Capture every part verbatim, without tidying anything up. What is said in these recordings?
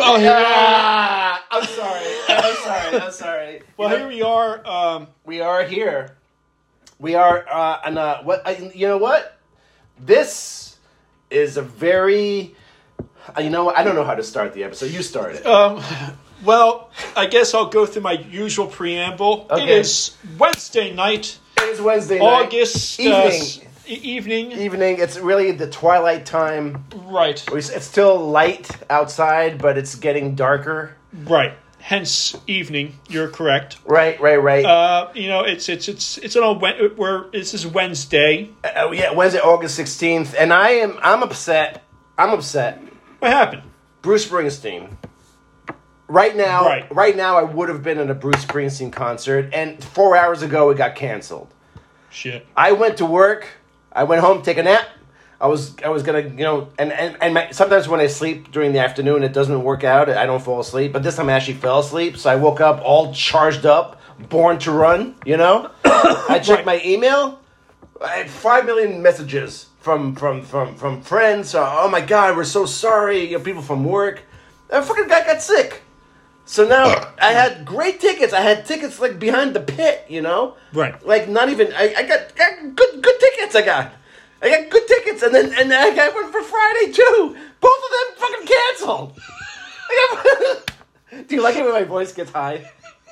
Well, here we are. Ah, I'm sorry. I'm sorry. I'm sorry. Well, You know, here we are. Um, we are here. We are, uh, and uh, what? Uh, you know what? This is a very. Uh, you know what? I don't know how to start the episode. You start it. um, well, I guess I'll go through my usual preamble. It Okay. is Wednesday night, It is Wednesday night. August evening. Uh, s- e- evening. Evening. It's really the twilight time. Right, It's still light outside, but it's getting darker. right. Hence evening. You're correct. Right, right, right. Uh, you know, it's it's it's it's on a Wed- we're this is Wednesday. Uh, yeah, Wednesday, August sixteenth, and I am I'm upset. I'm upset. What happened? Bruce Springsteen. Right now, Right. right now, I would have been at a Bruce Springsteen concert, and four hours ago, it got canceled. Shit. I went to work. I went home, take a nap. I was I was gonna you know and and, and my, sometimes when I sleep during the afternoon, it doesn't work out. I don't fall asleep, but this time I actually fell asleep. So I woke up all charged up, born to run. You know, I checked my email. I had five million messages from from from from friends. Uh, oh my God, we're so sorry. You know, people from work. That fucking guy got sick. So now I had great tickets. I had tickets like behind the pit. You know, Right. like not even. I, I got, got good good tickets. I got. I got good tickets, and then and then I got one for Friday too. Both of them fucking canceled. I got, do you like it when my voice gets high?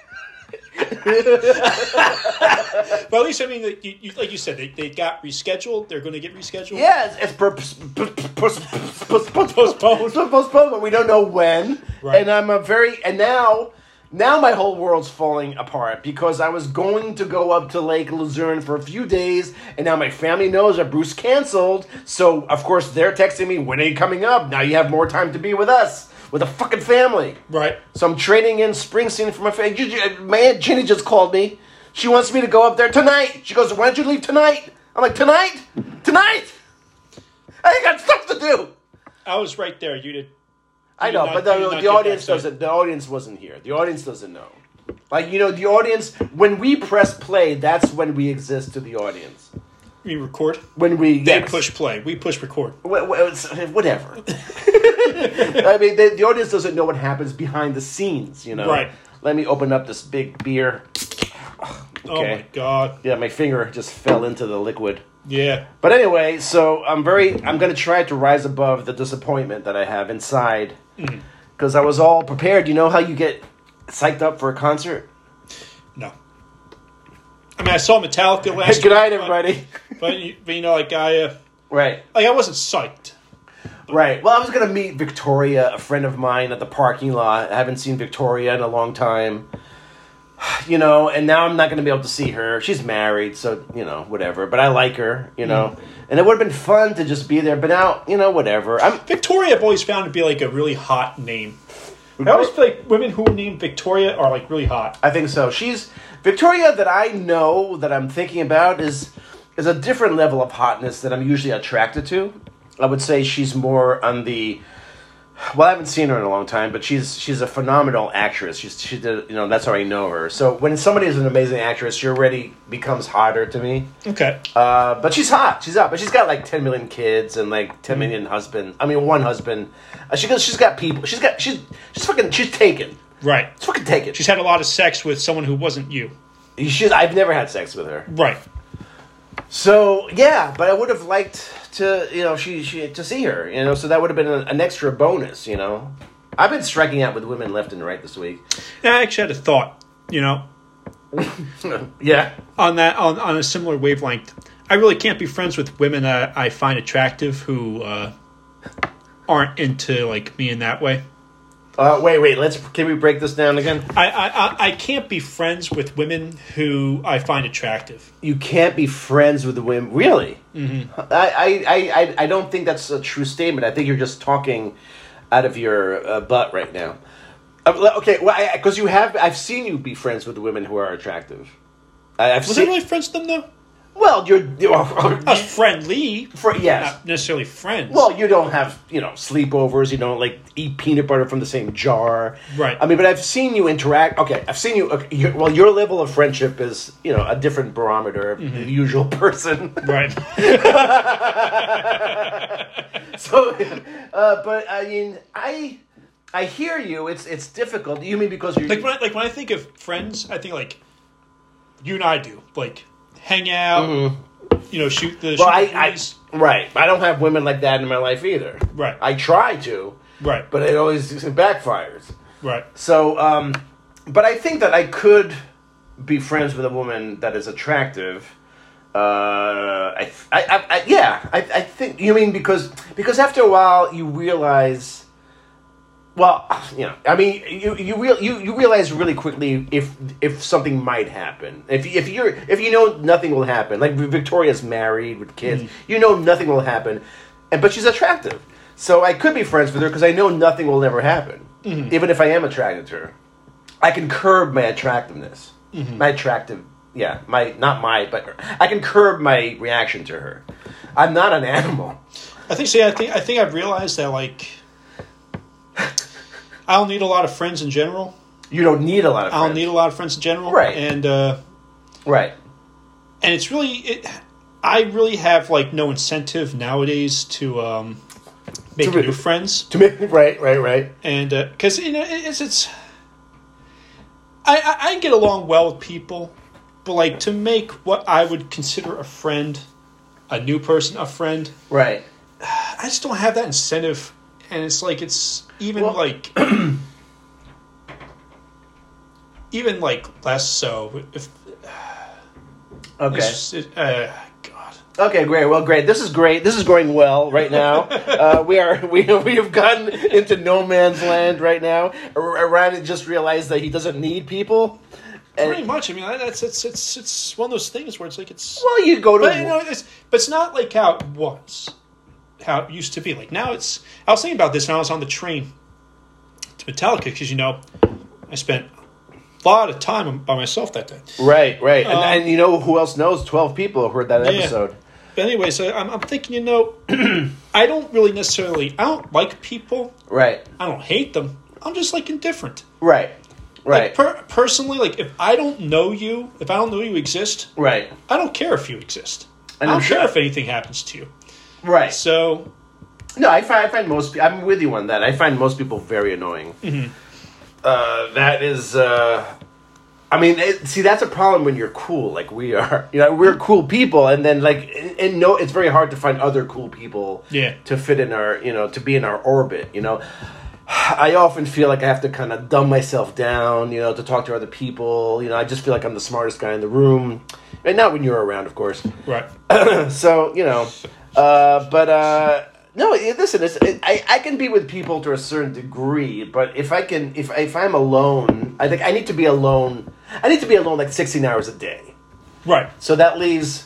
But at least I mean, like you, you, like you said, they, they got rescheduled. They're going to get rescheduled. Yeah, it's, it's per, per, per, postponed. Postponed. Postponed, but we don't know when. Right. And I'm a very and now. Now my whole world's falling apart because I was going to go up to Lake Luzerne for a few days, and now my family knows that Bruce canceled. So of course they're texting me, "When are you coming up? Now you have more time to be with us, with a fucking family." Right. So I'm trading in Springsteen for my family. My Aunt Ginny just called me. She wants me to go up there tonight. She goes, "Why don't you leave tonight?" I'm like, "Tonight? Tonight? I got stuff to do." I was right there. You did. I know, not- but you the, did not the get audience backstage. doesn't. The audience wasn't here. The audience doesn't know. Like you know, the audience. When we press play, that's when we exist to the audience. We record. When we They yes. push play. We push record. Wh- wh- it's- Whatever. I mean, the, the audience doesn't know what happens behind the scenes. You know. Right. Let me open up this big beer. Oh my god. Yeah, my finger just fell into the liquid. Yeah. But anyway, so I'm very. I'm going to try to rise above the disappointment that I have inside, because I was all prepared. You know how you get psyched up for a concert? No. I mean, I saw Metallica last. Good night, week, but- everybody. But, you, but you know, like I, uh, Right, like I wasn't psyched. right. Well, I was going to meet Victoria, a friend of mine, at the parking lot. I haven't seen Victoria in a long time. You know, and now I'm not going to be able to see her. She's married, so, you know, whatever. But I like her, you know. And it would have been fun to just be there. But now, you know, whatever. I'm Victoria, I've always found to be like a really hot name. I always feel like women who are named Victoria are like really hot. I think so. She's Victoria that I know that I'm thinking about is is a different level of hotness that I'm usually attracted to. I would say she's more on the well, I haven't seen her in a long time, but she's she's a phenomenal actress. She's she did you know that's how I know her. So when somebody is an amazing actress, she already becomes hotter to me. Okay. Uh, but she's hot. She's hot. But she's got like ten million kids and like ten million husband. I mean, one husband. Uh, she goes. She's got people. She's got. She's. She's fucking. She's taken. Right. She's fucking taken. She's had a lot of sex with someone who wasn't you. She's. I've never had sex with her. Right. So yeah, but I would have liked to, you know, she, she to see her, you know. So that would have been an, an extra bonus, you know. I've been striking out with women left and right this week. Yeah, I actually had a thought, you know, Yeah. on that on, on a similar wavelength. I really can't be friends with women that I find attractive who uh, aren't into like me in that way. Uh, wait, wait. Let's. Can we break this down again? I, I, I- I can't be friends with women who I find attractive. You can't be friends with the women. Really? Mm-hmm. I, I, I, I don't think that's a true statement. I think you're just talking out of your uh, butt right now. Uh, okay, well, because you have. I've seen you be friends with women who are attractive. I, I've Was seen. I really friends with them though? Well, you're. you're I was friendly, for, yes. not necessarily friends. Well, you don't have, you know, sleepovers. You don't, like, eat peanut butter from the same jar. Right. I mean, but I've seen you interact. Okay, I've seen you. Okay, your, well, your level of friendship is, you know, a different barometer of the usual person. right. So, uh, but, I mean, I... I hear you. It's it's difficult. You mean because you're Like when I, like when I think of friends, I think like you and I do, like hang out, mm-hmm. you know, shoot the. Well, shoot I, the I right. I don't have women like that in my life either. Right. I try to. Right. But it always backfires. Right. So, um, but I think that I could be friends with a woman that is attractive. Uh, I, I, I, I yeah, I, I think you mean because because after a while you realize. Well, you know, I mean, you you real you, you realize really quickly if if something might happen. If if you're if you know nothing will happen, like Victoria's married with kids, mm. you know nothing will happen, and but she's attractive, so I could be friends with her because I know nothing will ever happen, mm-hmm. even if I am attracted to her. I can curb my attractiveness, mm-hmm. my attractive, yeah, my not my, but I can curb my reaction to her. I'm not an animal. I think. See, I think I think I've realized that like. I don't need a lot of friends in general. You don't need a lot of friends. I don't need a lot of friends in general. Right. And, uh... Right. And it's really... It, I really have, like, no incentive nowadays to, um... make to, new friends. To make... Right, right, right. And, uh... Because, you know, it's... it's I, I, I get along well with people, but, like, to make what I would consider a friend, a new person a friend... Right. I just don't have that incentive... And it's like, it's even well, like, even like less so. If okay, just, it, uh, God. Okay, great. Well, great. This is great. This is going well right now. uh, we are we we have gotten into no man's land right now. Ryan just realized that he doesn't need people. And pretty much. I mean, that's it's it's it's one of those things where it's like it's. Well, you go to, but, you know, it's, but it's not like how it was. How it used to be. Like now it's I was thinking about this when I was on the train to Metallica because you know I spent a lot of time by myself that day. Right, right. Um, and, and you know who else knows? twelve people heard that episode. Yeah. But anyways, I, I'm, I'm thinking, you know, I don't really necessarily I don't like people. Right. I don't hate them. I'm just like indifferent. Right. Right. Like, per, personally, like if I don't know you, if I don't know you exist, right. I don't care if you exist. And I don't I'm sure care if anything happens to you. Right. So, no, I find I find most. I'm with you on that. I find most people very annoying. Mm-hmm. Uh, that is. Uh, I mean, it, see, that's a problem when you're cool, like we are. You know, we're cool people, and then like, and, and no, it's very hard to find other cool people. Yeah. To fit in our, you know, to be in our orbit. You know, I often feel like I have to kind of dumb myself down. You know, to talk to other people. You know, I just feel like I'm the smartest guy in the room, and not when you're around, of course. Right. So you know. Uh, but uh, no, listen. It's, it, I I can be with people to a certain degree, but if I can, if if I'm alone, I think I need to be alone. I need to be alone like sixteen hours a day. Right. So that leaves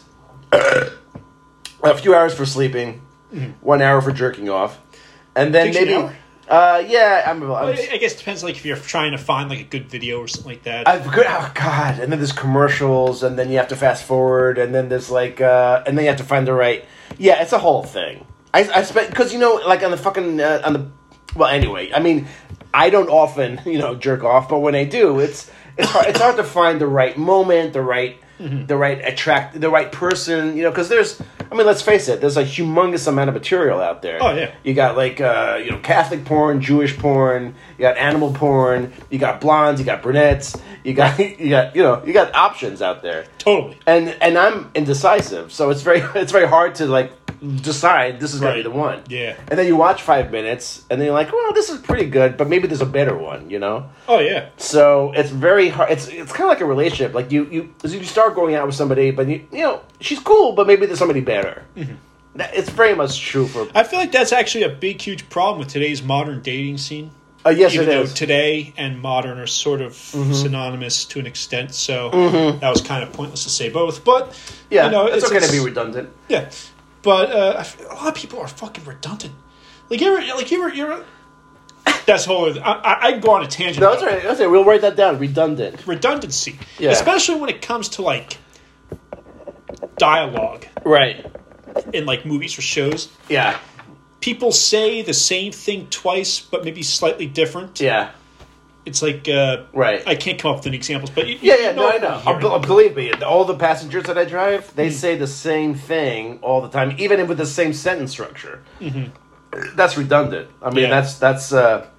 a few hours for sleeping, mm-hmm. one hour for jerking off, and then maybe. An hour? Uh, yeah, I'm. I'm well, I guess it depends. Like if you're trying to find like a good video or something like that. I've good. Oh God! And then there's commercials, and then you have to fast forward, and then there's like, uh, and then you have to find the right. Yeah, it's a whole thing. I I spent because you know like on the fucking uh, on the well anyway. I mean, I don't often you know jerk off, but when I do, it's it's hard. It's hard to find the right moment, the right. Mm-hmm. The right attract, the right person, you know, because there's, I mean, let's face it, there's a humongous amount of material out there. Oh yeah, you got like, uh, you know, Catholic porn, Jewish porn, you got animal porn, you got blondes, you got brunettes, you got, you got, you know, you got options out there. Totally. And and I'm indecisive, so it's very it's very hard to like decide this is gonna right. be the one. Yeah. And then you watch five minutes, and then you're like, well, this is pretty good, but maybe there's a better one, you know? Oh yeah. So it's very hard. It's it's kind of like a relationship. Like you you you start going out with somebody, but you you know she's cool, but maybe there's somebody better. Mm-hmm. It's very much true for. I feel like that's actually a big, huge problem with today's modern dating scene. Uh, yes, Even it though is. Today and modern are sort of mm-hmm. synonymous to an extent, so mm-hmm. that was kind of pointless to say both. But yeah, you know, it's, it's okay it's, to be redundant. Yeah, but uh, a lot of people are fucking redundant. Like you ever, like you ever, you ever. That's whole. I, I, I go on a tangent. No, that's right. That's right. We'll write that down. Redundant. Redundancy, yeah. Especially when it comes to like dialogue, right? In like movies or shows, yeah. People say the same thing twice, but maybe slightly different. Yeah. It's like, uh, right. I can't come up with any examples, but you, yeah, you yeah, know no, I know. Uh, b- believe me, all the passengers that I drive, they mm. say the same thing all the time, even with the same sentence structure. Mm-hmm. That's redundant. I mean, yeah. that's that's. Uh,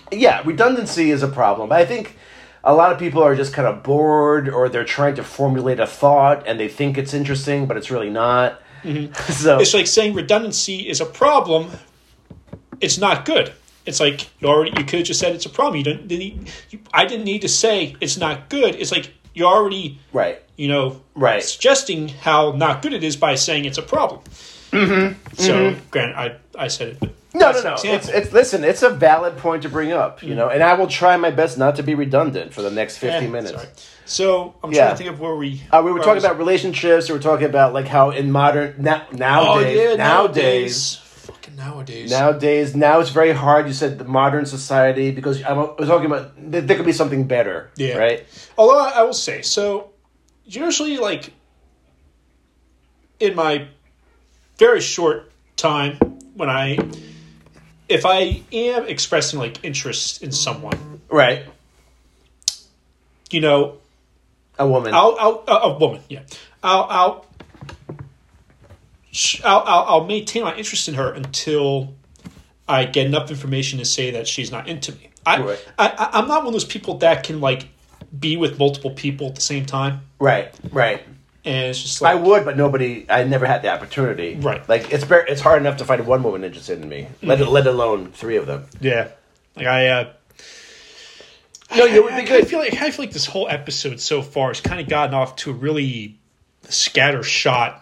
Yeah, redundancy is a problem. But I think a lot of people are just kind of bored, or they're trying to formulate a thought and they think it's interesting, but it's really not. Mm-hmm. So it's like saying redundancy is a problem. It's not good. It's like you already you could have just said it's a problem. You don't. Didn't, you, I didn't need to say it's not good. It's like you're already right. You know, right. suggesting how not good it is by saying it's a problem. Mm-hmm. So, mm-hmm. granted, I I said it. But no, no, no. It's, it's listen. It's a valid point to bring up. You mm-hmm. know, and I will try my best not to be redundant for the next fifty yeah, minutes. Sorry. So I'm yeah. trying to think of where we. Uh, we were talking about relationships. We were talking about like how in modern na- nowadays, oh, yeah, nowadays, nowadays, fucking nowadays, nowadays, now it's very hard. You said the modern society because I was talking about there, there could be something better. Yeah. Right. Although I will say so. Usually, like, in my very short time, when I, if I am expressing, like, interest in someone. Right. You know. A woman. I'll, I'll, uh, a woman, yeah. I'll, I'll, I'll, I'll, I'll maintain my interest in her until I get enough information to say that she's not into me. I, right. I, I'm not one of those people that can, like, be with multiple people at the same time. Right, right. And it's just like... I would, but nobody... I never had the opportunity. Right. Like, it's very, it's hard enough to find one woman interested in me, let, mm-hmm. let alone three of them. Yeah. Like, I... Uh, no, you would be I, good. I feel, like, I feel like this whole episode so far has kind of gotten off to a really scattershot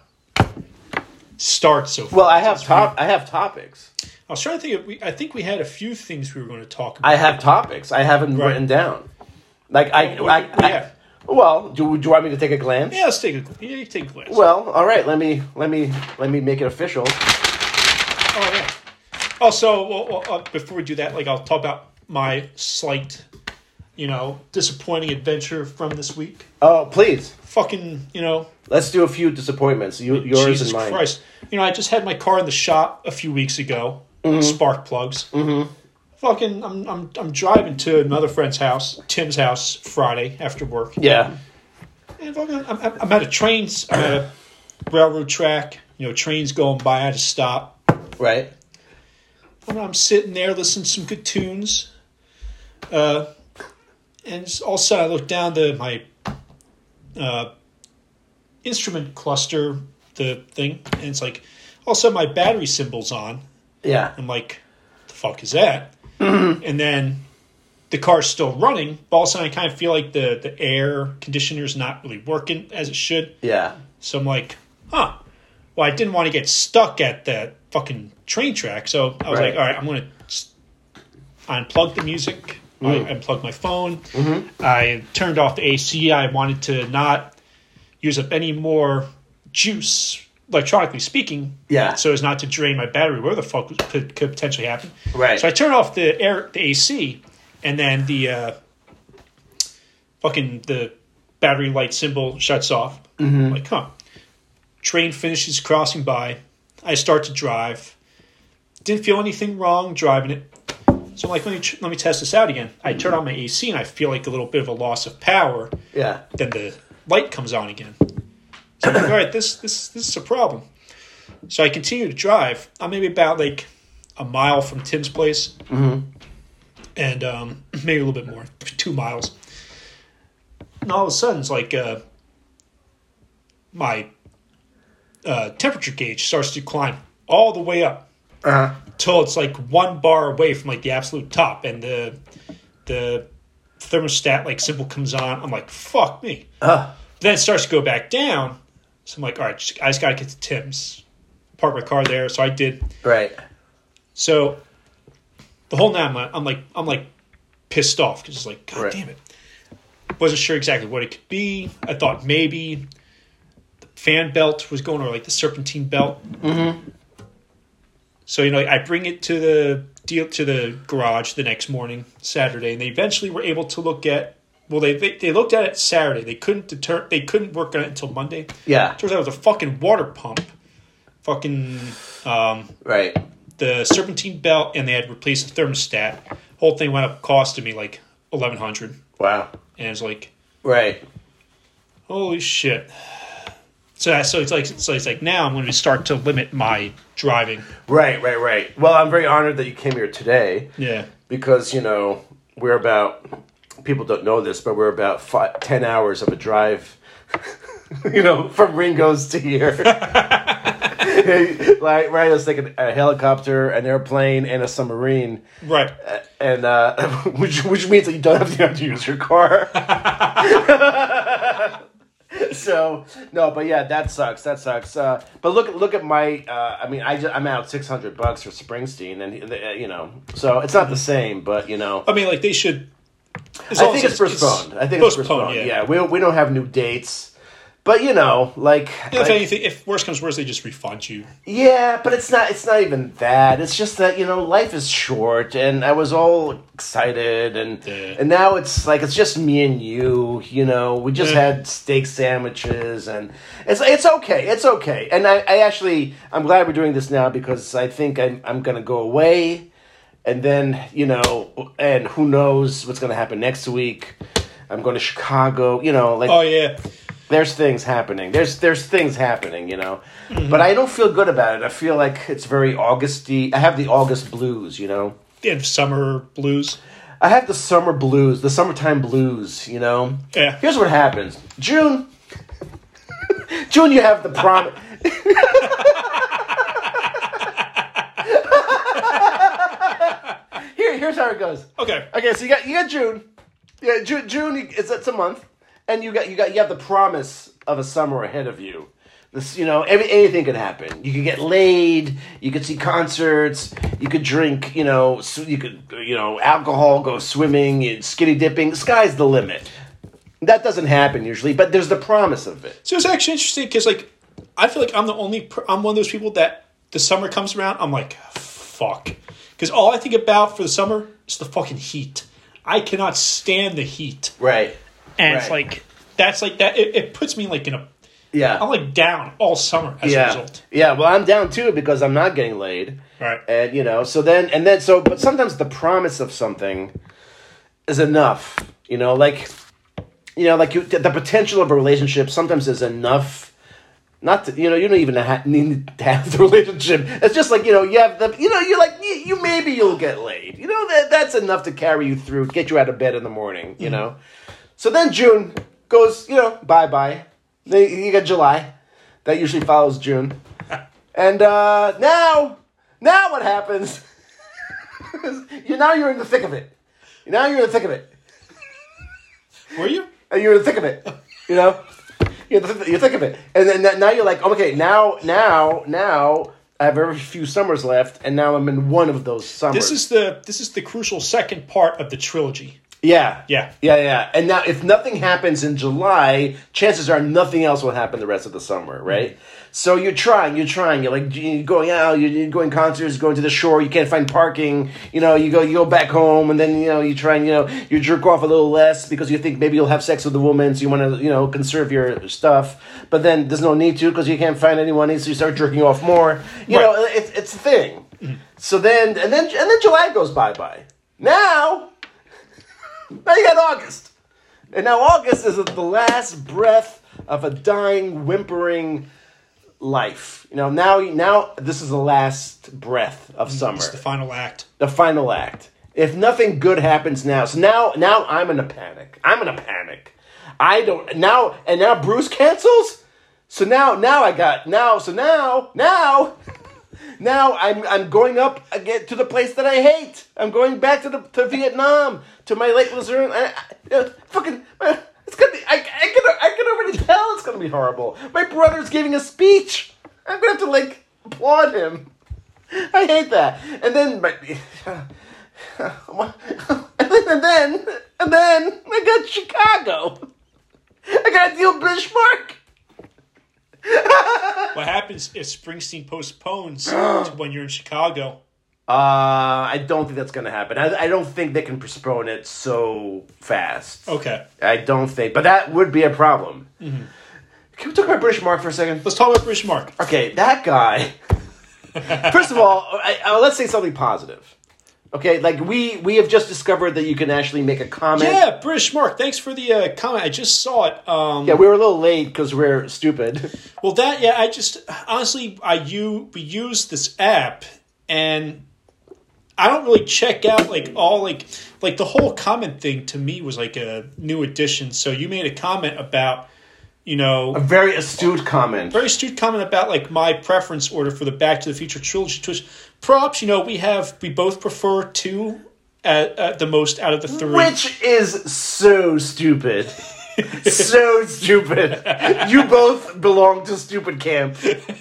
start so far. Well, I have top. I have topics. I was trying to think of... We, I think we had a few things we were going to talk about. I have topics. I have them right. written down. Like I, oh, I, I yeah. well, do, do you want me to take a glance? Yeah, let's take a yeah, you take a glance. Well, all right. Let me let me let me make it official. Oh yeah. Also, well, well, uh, before we do that, like I'll talk about my slight, you know, disappointing adventure from this week. Oh, please. Fucking, you know. Let's do a few disappointments. You, yours Jesus and mine. Christ. You know, I just had my car in the shop a few weeks ago. Mm-hmm. Spark plugs. Mm-hmm. Fucking, I'm I'm I'm driving to another friend's house, Tim's house, Friday after work. Yeah. And fucking, I'm, I'm at a train, I'm at a railroad track. You know, trains going by. I had to stop. Right. And I'm sitting there listening to some good tunes. Uh, and all of a sudden I look down to my uh, instrument cluster, the thing, and it's like all of a sudden my battery symbol's on. Yeah. I'm like, what the fuck is that? Mm-hmm. And then the car's still running, but all of a sudden I kind of feel like the, the air conditioner's not really working as it should. Yeah. So I'm like, huh. Well, I didn't want to get stuck at that fucking train track, so I was right. like, all right, I'm going to unplug the music. Mm. I unplugged my phone. Mm-hmm. I turned off the A C. I wanted to not use up any more juice, electronically speaking, yeah. so as not to drain my battery, where the fuck could, could potentially happen. Right. So I turned off the air, the A C, and then the uh, fucking the battery light symbol shuts off. Mm-hmm. I'm like, huh. Train finishes crossing by. I start to drive. Didn't feel anything wrong driving it. So I'm like, let me let me test this out again. I turn on my A C and I feel like a little bit of a loss of power. Yeah. Then the light comes on again. So I'm like, all right, this this this is a problem. So I continue to drive. I'm maybe about like a mile from Tim's place, mm-hmm. and um, maybe a little bit more, two miles. And all of a sudden, it's like uh, my uh, temperature gauge starts to climb all the way up. Uh-huh. Till it's like one bar away from like the absolute top, and the the thermostat like symbol comes on. I'm like, fuck me. Uh. Then it starts to go back down. So I'm like, all right, just, I just got to get to Tim's. Park my car there. So I did. Right. So the whole night I'm like, I'm like, I'm like pissed off because it's like, God right. damn it. Wasn't sure exactly what it could be. I thought maybe the fan belt was going, or like the serpentine belt. Mm-hmm. So, you know, I bring it to the deal to the garage the next morning, Saturday, and they eventually were able to look at. Well, they they, they looked at it Saturday. They couldn't deter. They couldn't work on it until Monday. Yeah, turns out it was a fucking water pump, fucking um, right. The serpentine belt, and they had replaced the thermostat. Whole thing went up, costed me like eleven hundred. Wow, and it's like, right, holy shit. So, so it's like so it's like now I'm going to start to limit my driving. Right, right, right. Well, I'm very honored that you came here today. Yeah. because, you know, we're about, people don't know this, but we're about five, ten hours of a drive, you know, from Ringo's to here. Like, right, it's like a, a helicopter, an airplane, and a submarine. Right. Uh, and, uh, which, which means that you don't have to, have to use your car. So no, but yeah, that sucks. That sucks. Uh, but look, look at my. Uh, I mean, I just, I'm out six hundred bucks for Springsteen, and uh, you know, so it's not the same. But you know, I mean, like they should. I think it's postponed. I think it's postponed. Yeah, yeah we we don't have new dates. But you know, like, yeah, if like, anything, if worse comes worse, they just refund you. Yeah, but it's not. It's not even that. It's just that, you know, life is short, and I was all excited, and Yeah. and now it's like it's just me and you. You know, we just Yeah. had steak sandwiches, and it's it's okay. It's okay. And I, I actually I'm glad we're doing this now because I think I'm I'm gonna go away, and then you know, and who knows what's gonna happen next week. I'm going to Chicago. You know, like Oh yeah. there's things happening. There's there's things happening, you know. Mm-hmm. But I don't feel good about it. I feel like it's very Augusty. I have the August blues, you know. The summer blues. I have the summer blues, the summertime blues, you know. Yeah. Here's what happens. June. June, you have the prom. Here, here's how it goes. Okay. Okay, so you got you got June. Yeah, June. June is it's a month, and you got you got you have the promise of a summer ahead of you. This, you know, every, anything could happen. You could get laid. You could see concerts. You could drink. You know, you could you know alcohol. Go swimming. Skinny dipping. The sky's the limit. That doesn't happen usually, but there's the promise of it. So it's actually interesting because, like, I feel like I'm the only. I'm one of those people that the summer comes around, I'm like, fuck, because all I think about for the summer is the fucking heat. I cannot stand the heat. Right. And right. it's like, that's like that. It, it puts me like in a, yeah. I'm like down all summer as yeah. a result. Yeah. Well, I'm down too because I'm not getting laid. Right. And, you know, so then, and then, so, but sometimes the promise of something is enough, you know, like, you know, like you, the potential of a relationship sometimes is enough. Not to, you know, you don't even ha- need to have the relationship. It's just like, you know, you have the, you know, you're like, you, you maybe you'll get laid. You know, that that's enough to carry you through, get you out of bed in the morning, you mm-hmm. know. So then June goes, you know, bye-bye. Then you got July. That usually follows June. And uh, now, now what happens? you Now you're in the thick of it. Now you're in the thick of it. Were you? And you're in the thick of it, you know. You're th- you think of it, and then now you're like, okay, now, now, now I have very few summers left, and now I'm in one of those summers. This is the this is the crucial second part of the trilogy. Yeah, yeah, yeah, yeah. And now, if nothing happens in July, chances are nothing else will happen the rest of the summer, right? Mm-hmm. So you're trying, you're trying, you're like you're going out, you're going concerts, going to the shore, you can't find parking, you know, you go you go back home, and then, you know, you try and, you know, you jerk off a little less because you think maybe you'll have sex with a woman, so you want to, you know, conserve your stuff, but then there's no need to because you can't find anyone, so you start jerking off more. You right. know, it's it's a thing. Mm-hmm. So then, and then, and then July goes bye-bye. Now, now you got August. And now August is the last breath of a dying, whimpering life. You know, now now this is the last breath of summer. It's the final act. The final act. If nothing good happens now, so now now I'm in a panic. I'm in a panic. I don't now and now Bruce cancels. So now now I got now so now now now I'm I'm going up again to the place that I hate. I'm going back to the to Vietnam, to my Lake Luzerne. I, I, uh, fucking. Uh, It's gonna be. I, I can. I can already tell it's gonna be horrible. My brother's giving a speech. I'm gonna have to like applaud him. I hate that. And then, my, and then, and then I got Chicago. I gotta deal with British Mark. What happens if Springsteen postpones to when you're in Chicago? Uh, I don't think that's going to happen. I, I don't think they can postpone it so fast. Okay. I don't think. But that would be a problem. Mm-hmm. Can we talk about British Mark for a second? Let's talk about British Mark. Okay, that guy. First of all, I, I, let's say something positive. Okay, like we, we have just discovered that you can actually make a comment. Yeah, British Mark. Thanks for the uh, comment. I just saw it. Um, yeah, we were a little late because we're stupid. Well, that, yeah, I just, honestly, I you we use this app, and I don't really check out like all like like the whole comment thing to me was like a new addition. So you made a comment about, you know, A very astute comment. very astute comment about like my preference order for the Back to the Future trilogy. Twist props, you know, we have we both prefer two at, at the most out of the three. Which is so stupid. So stupid. You both belong to stupid camp.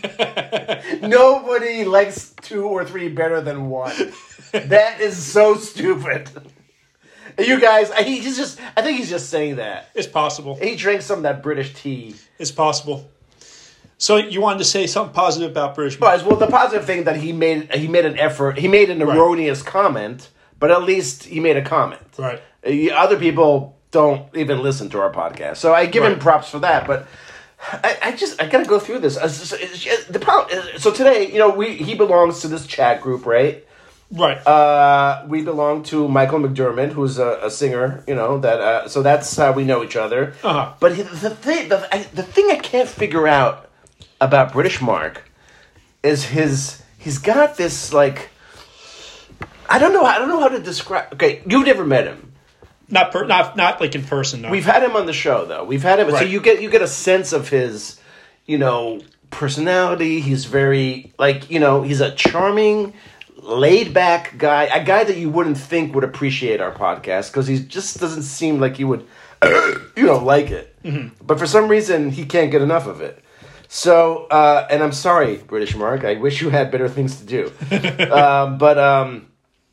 Nobody likes two or three better than one. That is so stupid. You guys, I- he's just, I think he's just saying that. It's possible. He drinks some of that British tea. It's possible. So you wanted to say something positive about British? But, well, the positive thing that he made, he made an effort, he made an erroneous comment, but at least he made a comment. Right. Uh, Other people don't even listen to our podcast. So I give him Right. props for that, but I, I just, I gotta go through this. Uh, so- so- The problem, uh, so today, you know, we he belongs to this chat group, right? Right. Uh, we belong to Michael McDermott, who's a, a singer, you know, that, uh, so that's how we know each other. Uh-huh. But he- the thing, the, I, the thing I can't figure out about British Mark is his, he's got this, like, I don't know, I don't know how to describe, okay, you've never met him. not per, not not like in person. No. We've had him on the show, though. We've had him, so Right. you get, you get a sense of his, you know, personality. He's very, like, you know, he's a charming, laid-back guy, a guy that you wouldn't think would appreciate our podcast, because he just doesn't seem like he would, you know, like it. Mm-hmm. But for some reason, he can't get enough of it. So, uh, and I'm sorry, British Mark, I wish you had better things to do. um, but, um,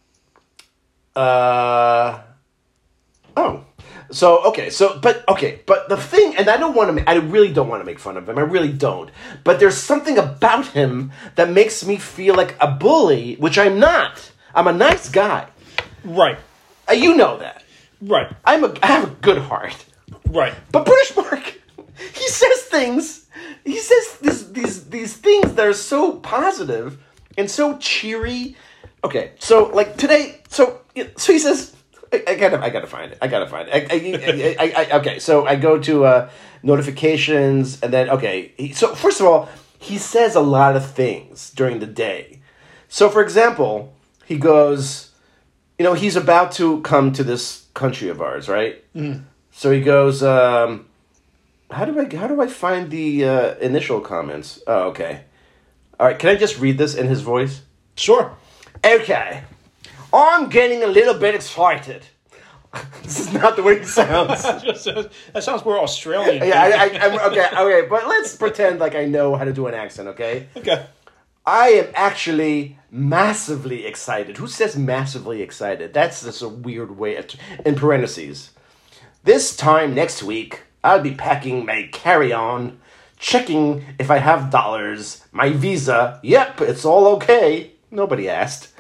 uh, oh. So, okay, so, but, okay, but the thing, and I don't want to, I really don't want to make fun of him, I really don't, but there's something about him that makes me feel like a bully, which I'm not. I'm a nice guy. Right. Uh, you know that. Right. I'm a, I have a good heart. Right. But British Mark, he says things, he says this, these, these things that are so positive and so cheery. Okay, so, like, today, so, so he says, I, I gotta, I gotta find it. I gotta find it. I, I, I, I, okay, so I go to uh, notifications, and then okay. He, so first of all, he says a lot of things during the day. So, for example, he goes, you know, he's about to come to this country of ours, right? Mm. So he goes, um, how do I, how do I find the uh, initial comments? Oh, okay. All right, can I just read this in his voice? Sure. Okay. I'm getting a little bit excited. This is not the way it sounds. That sounds more Australian. Yeah, I, I, I'm, okay, okay, but let's pretend like I know how to do an accent, okay? Okay. I am actually massively excited. Who says massively excited? That's just a weird way. Of, in parentheses. This time next week, I'll be packing my carry-on, checking if I have dollars, my visa. Yep, it's all okay. Nobody asked.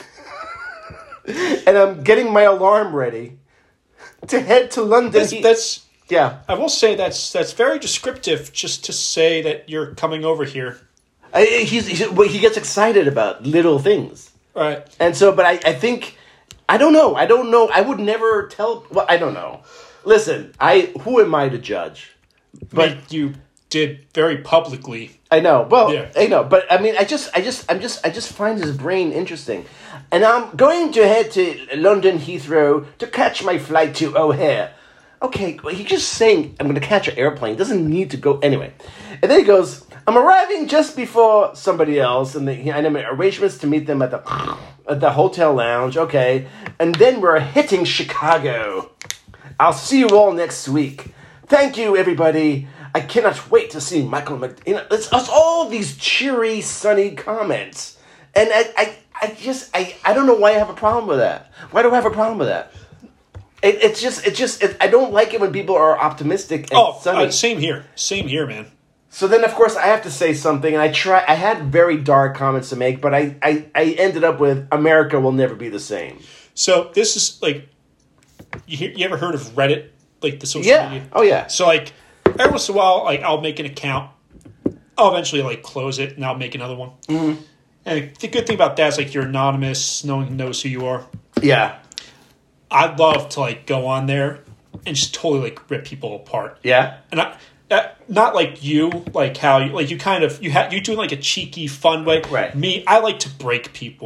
And I'm getting my alarm ready to head to London. That's, that's yeah. I will say that's that's very descriptive. Just to say that you're coming over here. I, he's, he's well, he gets excited about little things, Right. and so. But I, I think I don't know. I don't know. I would never tell. Well, I don't know. Listen, I who am I to judge? But I mean, you did very publicly. I know. Well, yeah. I know, but I mean, I just, I just, I'm just, I just find his brain interesting, and I'm going to head to London Heathrow to catch my flight to O'Hare. Okay, well, he's just saying I'm going to catch an airplane. Doesn't need to go anyway. And then he goes, I'm arriving just before somebody else, and, the, and I made arrangements to meet them at the at the hotel lounge. Okay, and then we're hitting Chicago. I'll see you all next week. Thank you, everybody. I cannot wait to see Michael Mc... You know, it's, it's all these cheery, sunny comments. And I, I, I just... I, I don't know why I have a problem with that. Why do I have a problem with that? It, it's just... It's just... It, I don't like it when people are optimistic and oh, sunny. Uh, same here. Same here, man. So then, of course, I have to say something. And I try... I had very dark comments to make, but I, I, I ended up with, America will never be the same. So this is like... You, hear, you ever heard of Reddit? Like the social Yeah. media? Oh, yeah. So like... Every once in a while, like I'll make an account. I'll eventually like close it, and I'll make another one. Mm-hmm. And the good thing about that is like you're anonymous. No one knows who you are. Yeah. I'd love to like go on there and just totally like rip people apart. Yeah. And I, that, not like you, like how you like you kind of you have you do it like a cheeky, fun way. Right. Me, I like to break people.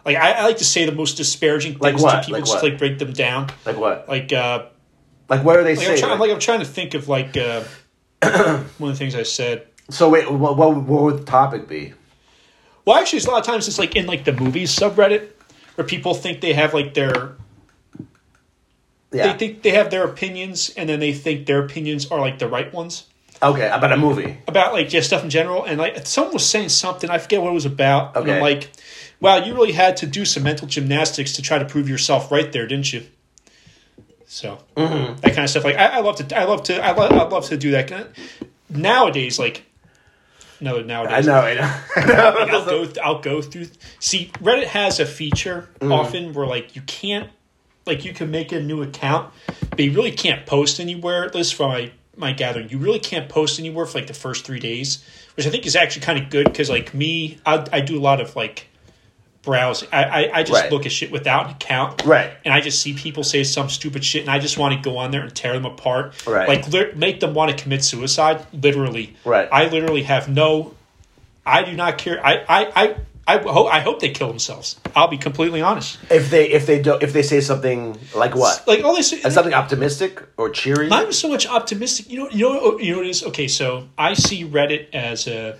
Like I, I like to say the most disparaging Like things what? to people, Like just what? to, like break them down. Like what? Like uh, Like what are they like saying? I'm, trying, Like- like I'm trying to think of like uh, one of the things I said. so wait, what, what, what would the topic be? Well, actually, it's a lot of times it's like in like the movies subreddit where people think they have like their Yeah. they think they have their opinions, and then they think their opinions are like the right ones Okay, about a movie. about like just stuff in general. And like someone was saying something, I forget what it was about. And Okay. I'm like, wow, you really had to do some mental gymnastics to try to prove yourself right there, didn't you? So Mm-hmm. that kind of stuff. Like I, I love to, I love to, I love, I love to do that. Kind of, nowadays, like no, I nowadays, know, I know. like, I'll go, th- I'll go through. See, Reddit has a feature Mm-hmm. often where like you can't, like you can make a new account, but you really can't post anywhere. At least from my my gathering, you really can't post anywhere for like the first three days, which I think is actually kind of good because like me, I, I do a lot of like browsing. I I, I just Right. look at shit without an account, Right. and I just see people say some stupid shit, and I just want to go on there and tear them apart, Right. like li- make them want to commit suicide. Literally, Right. I literally have no. I do not care. I I I. I hope I hope they kill themselves. I'll be completely honest. If they if they do if they say something like what? Like all this, Like something optimistic or cheery? not even so much optimistic. You know, you know, you know what it is. Okay, so I see Reddit as a.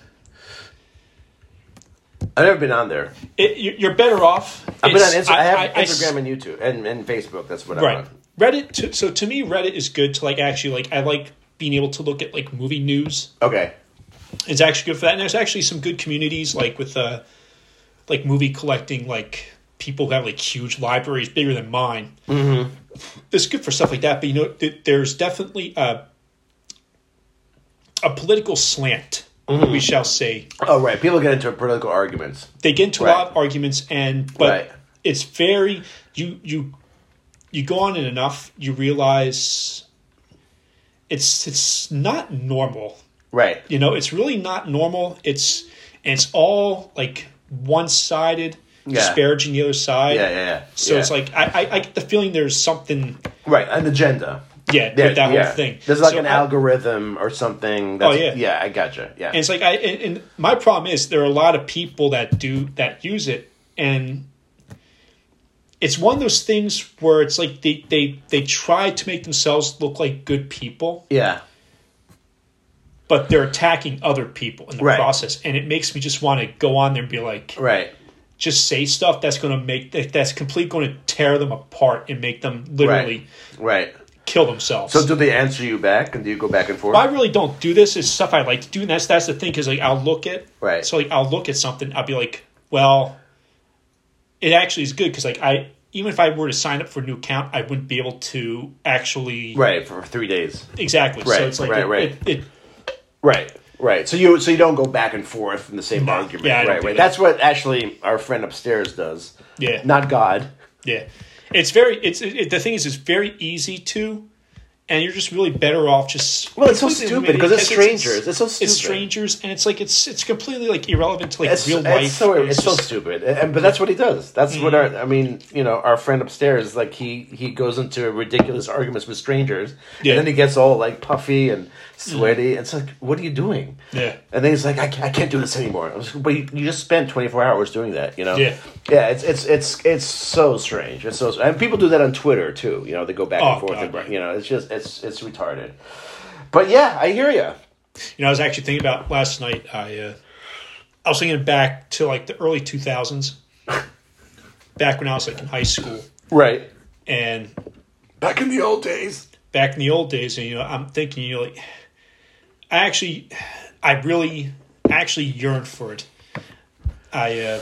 I've never been on there. It, you- you're better off. I've been on It's- Insta- I, have I- I- Instagram and YouTube and, and Facebook. That's what I'm right. on. Reddit. To, so to me, Reddit is good to like actually like I like being able to look at like movie news. Okay. It's actually good for that. And there's actually some good communities like with uh like movie collecting, like people who have like huge libraries bigger than mine. Mm-hmm. It's good for stuff like that. But you know, th- there's definitely a a political slant. Mm-hmm. We shall say Oh right. People get into political arguments. they get into Right. a lot of arguments, and but Right. it's very you you you go on it enough, you realize it's it's not normal. Right. You know, it's really not normal. It's and it's all like one sided, Yeah. disparaging the other side. Yeah, yeah, yeah. So Yeah. it's like I, I I get the feeling there's something. Right, an agenda. Yeah, Yeah, with that yeah. whole thing. There's like So an I- algorithm or something. That's, Oh, yeah. Yeah, I gotcha. Yeah. And it's like I and, and my problem is there are a lot of people that do that use it, and it's one of those things where it's like they they they try to make themselves look like good people, yeah. but they're attacking other people in the Right. process, and it makes me just want to go on there and be like, Right. just say stuff that's going to make that, that's completely going to tear them apart and make them literally Right. kill themselves. So do they answer you back and do you go back and forth? Well, I really don't do this. It's stuff I like to do, and that's that's the thing. Because like I'll look at Right. So like I'll look at something. I'll be like, well, it actually is good because like I even if I were to sign up for a new account, I wouldn't be able to actually Right, for three days. exactly. Right, So it's like right, it, right. It, it, Right. Right. So you so you don't go back and forth in the same No. argument. Yeah, I don't right, do right. that. That's what actually our friend upstairs does. yeah, Not God. yeah. It's very. It's it, the thing is, it's very easy to. And you're just really better off just. Well, it's so completely stupid eliminating- because it's strangers. It's, so stupid. It's strangers, and it's like it's it's completely like irrelevant to like It's, real it's life. so it's, so just- stupid, and, but that's what he does. That's what Mm-hmm. our. I mean, you know, our friend upstairs, like he he goes into ridiculous arguments with strangers, Yeah. and then he gets all like puffy and sweaty. It's like, what are you doing? Yeah. And then he's like, I, can't- I can't do this anymore. I was like, but you, you just spent twenty four hours doing that, you know? Yeah. Yeah. It's it's it's it's so strange. It's so and people do that on Twitter too. You know, they go back Oh, and forth. God, and, yeah. you know, it's just it's it's retarded. But yeah, I hear you. You know, I was actually thinking about last night. I uh, I was thinking back to like the early two thousands, back when I was like in high school, Right. and Back in the old days. back in the old days, and you know, I'm thinking, you know, like I actually, I really, actually yearned for it. I uh,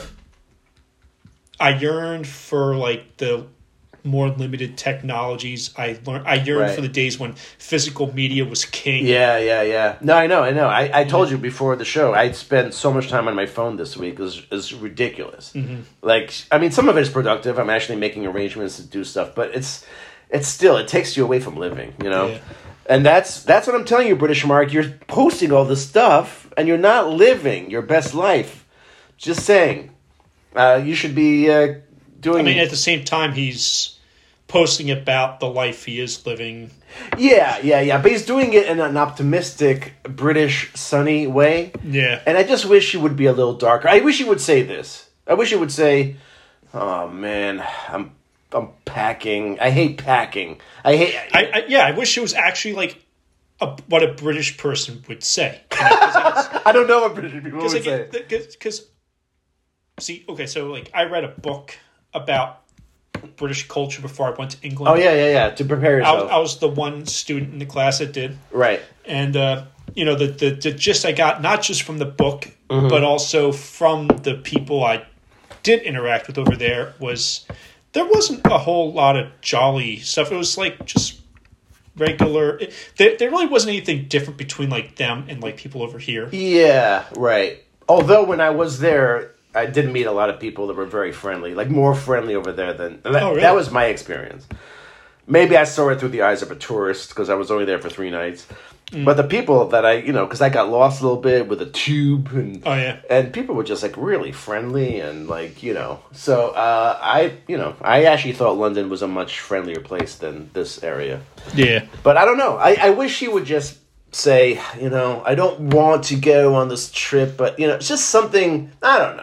I yearned for like the more limited technologies. I learned. I yearned Right. for the days when physical media was king. Yeah, yeah, yeah. No, I know, I know. I, I told you before the show, I spent so much time on my phone this week. It was, it was ridiculous. Mm-hmm. Like, I mean, some of it is productive. I'm actually making arrangements to do stuff, but it's it's still, it takes you away from living, you know? Yeah. And that's that's what I'm telling you, British Mark. You're posting all this stuff, and you're not living your best life. Just saying. Uh, you should be uh, doing... I mean, at the same time, he's posting about the life he is living. Yeah, yeah, yeah. But he's doing it in an optimistic, British, sunny way. Yeah. And I just wish he would be a little darker. I wish he would say this. I wish he would say, Oh man, I'm I'm packing. I hate packing. I hate. I, I yeah, I wish it was actually like a, what a British person would say. You know, 'cause I, I don't know what British people would like, say. Because see, okay, so like I read a book about British culture before I went to England. Oh yeah, yeah, yeah. To prepare I yourself. was, I was the one student in the class that did. Right. And, uh, you know, the, the, the gist I got, not just from the book, Mm-hmm. but also from the people I did interact with over there, was there wasn't a whole lot of jolly stuff. It was like just regular. It, there, there really wasn't anything different between like them and like people over here. Yeah, right. Although when I was there, I did meet a lot of people that were very friendly, like more friendly over there than that, Oh, really? that was my experience. Maybe I saw it through the eyes of a tourist because I was only there for three nights. Mm. But the people that I, you know, because I got lost a little bit with a tube, and Oh, yeah. and people were just like really friendly and like you know. So uh, I, you know, I actually thought London was a much friendlier place than this area. Yeah. But I don't know. I, I wish he would just say, you know, I don't want to go on this trip, but you know, it's just something. I don't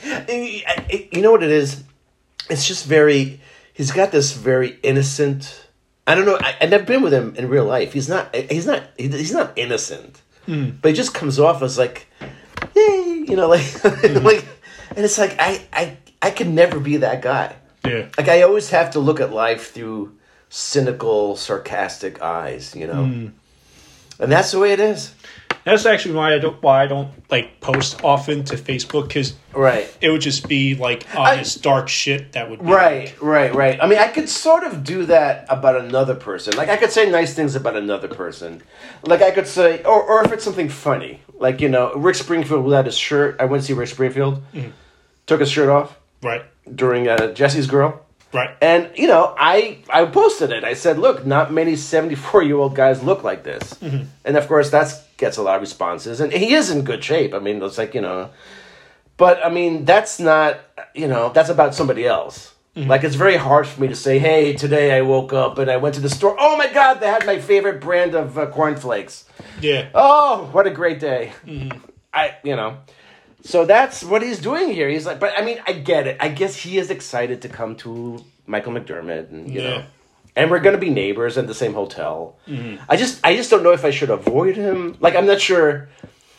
know. You know what it is? It's just very. He's got this very innocent. I don't know. I, and I've been with him in real life. He's not. He's not. He's not innocent. Mm. But he just comes off as like, hey, you know, like, mm-hmm. like, and it's like I, I, I could never be that guy. Yeah. Like I always have to look at life through cynical, sarcastic eyes. You know, mm. and that's the way it is. That's actually why I don't why I don't like post often to Facebook, because right. it would just be like honest I, dark shit that would be right, like, right, right. I mean, I could sort of do that about another person. Like I could say nice things about another person. Like I could say, or or if it's something funny, like you know, Rick Springfield without his shirt. I went to see Rick Springfield, mm-hmm. took his shirt off, right, during uh, Jesse's Girl. Right. And, you know, I I posted it. I said, look, not many seventy-four-year-old guys look like this. Mm-hmm. And, of course, that gets a lot of responses. And he is in good shape. I mean, it's like, you know. But, I mean, that's not, you know, that's about somebody else. Mm-hmm. Like, it's very hard for me to say, hey, today I woke up and I went to the store. Oh, my God, they had my favorite brand of uh, cornflakes. Yeah. Oh, what a great day. Mm-hmm. I, you know. So that's what he's doing here. He's like, but I mean, I get it. I guess he is excited to come to Michael McDermott, and you yeah. know, and we're going to be neighbors in the same hotel. Mm-hmm. I just, I just don't know if I should avoid him. Like, I'm not sure.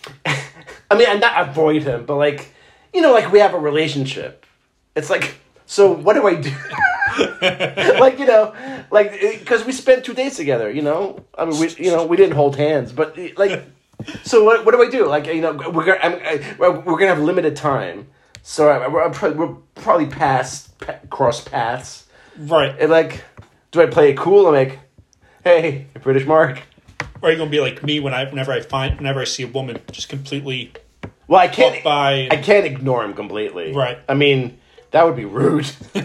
I mean, I'm not avoid him, but like, you know, like we have a relationship. It's like, so what do I do? Like, you know, like because we spent two days together. You know, I mean, we, you know, we didn't hold hands, but like. So what what do I do? Like you know we're gonna I'm, I, we're gonna have limited time, so I, we're, probably, we're probably past cross paths, right? And like, do I play it cool? I'm like, hey, British Mark. Or are you gonna be like me when I whenever I find whenever I see a woman just completely well I can't by and, I can't ignore him completely, right? I mean that would be rude. You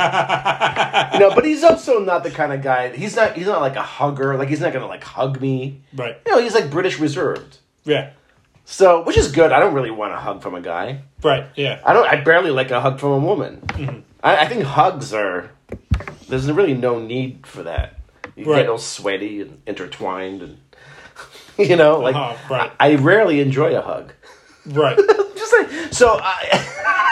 know, but he's also not the kind of guy. He's not. He's not like a hugger. Like he's not gonna like hug me. Right. You know, he's like British reserved. Yeah. So, which is good. I don't really want a hug from a guy. Right. Yeah. I don't. I barely like a hug from a woman. Mm-hmm. I, I think hugs are. There's really no need for that. You right. get all sweaty and intertwined, and you know, like uh-huh. right. I, I rarely enjoy a hug. Right. Just like so. I,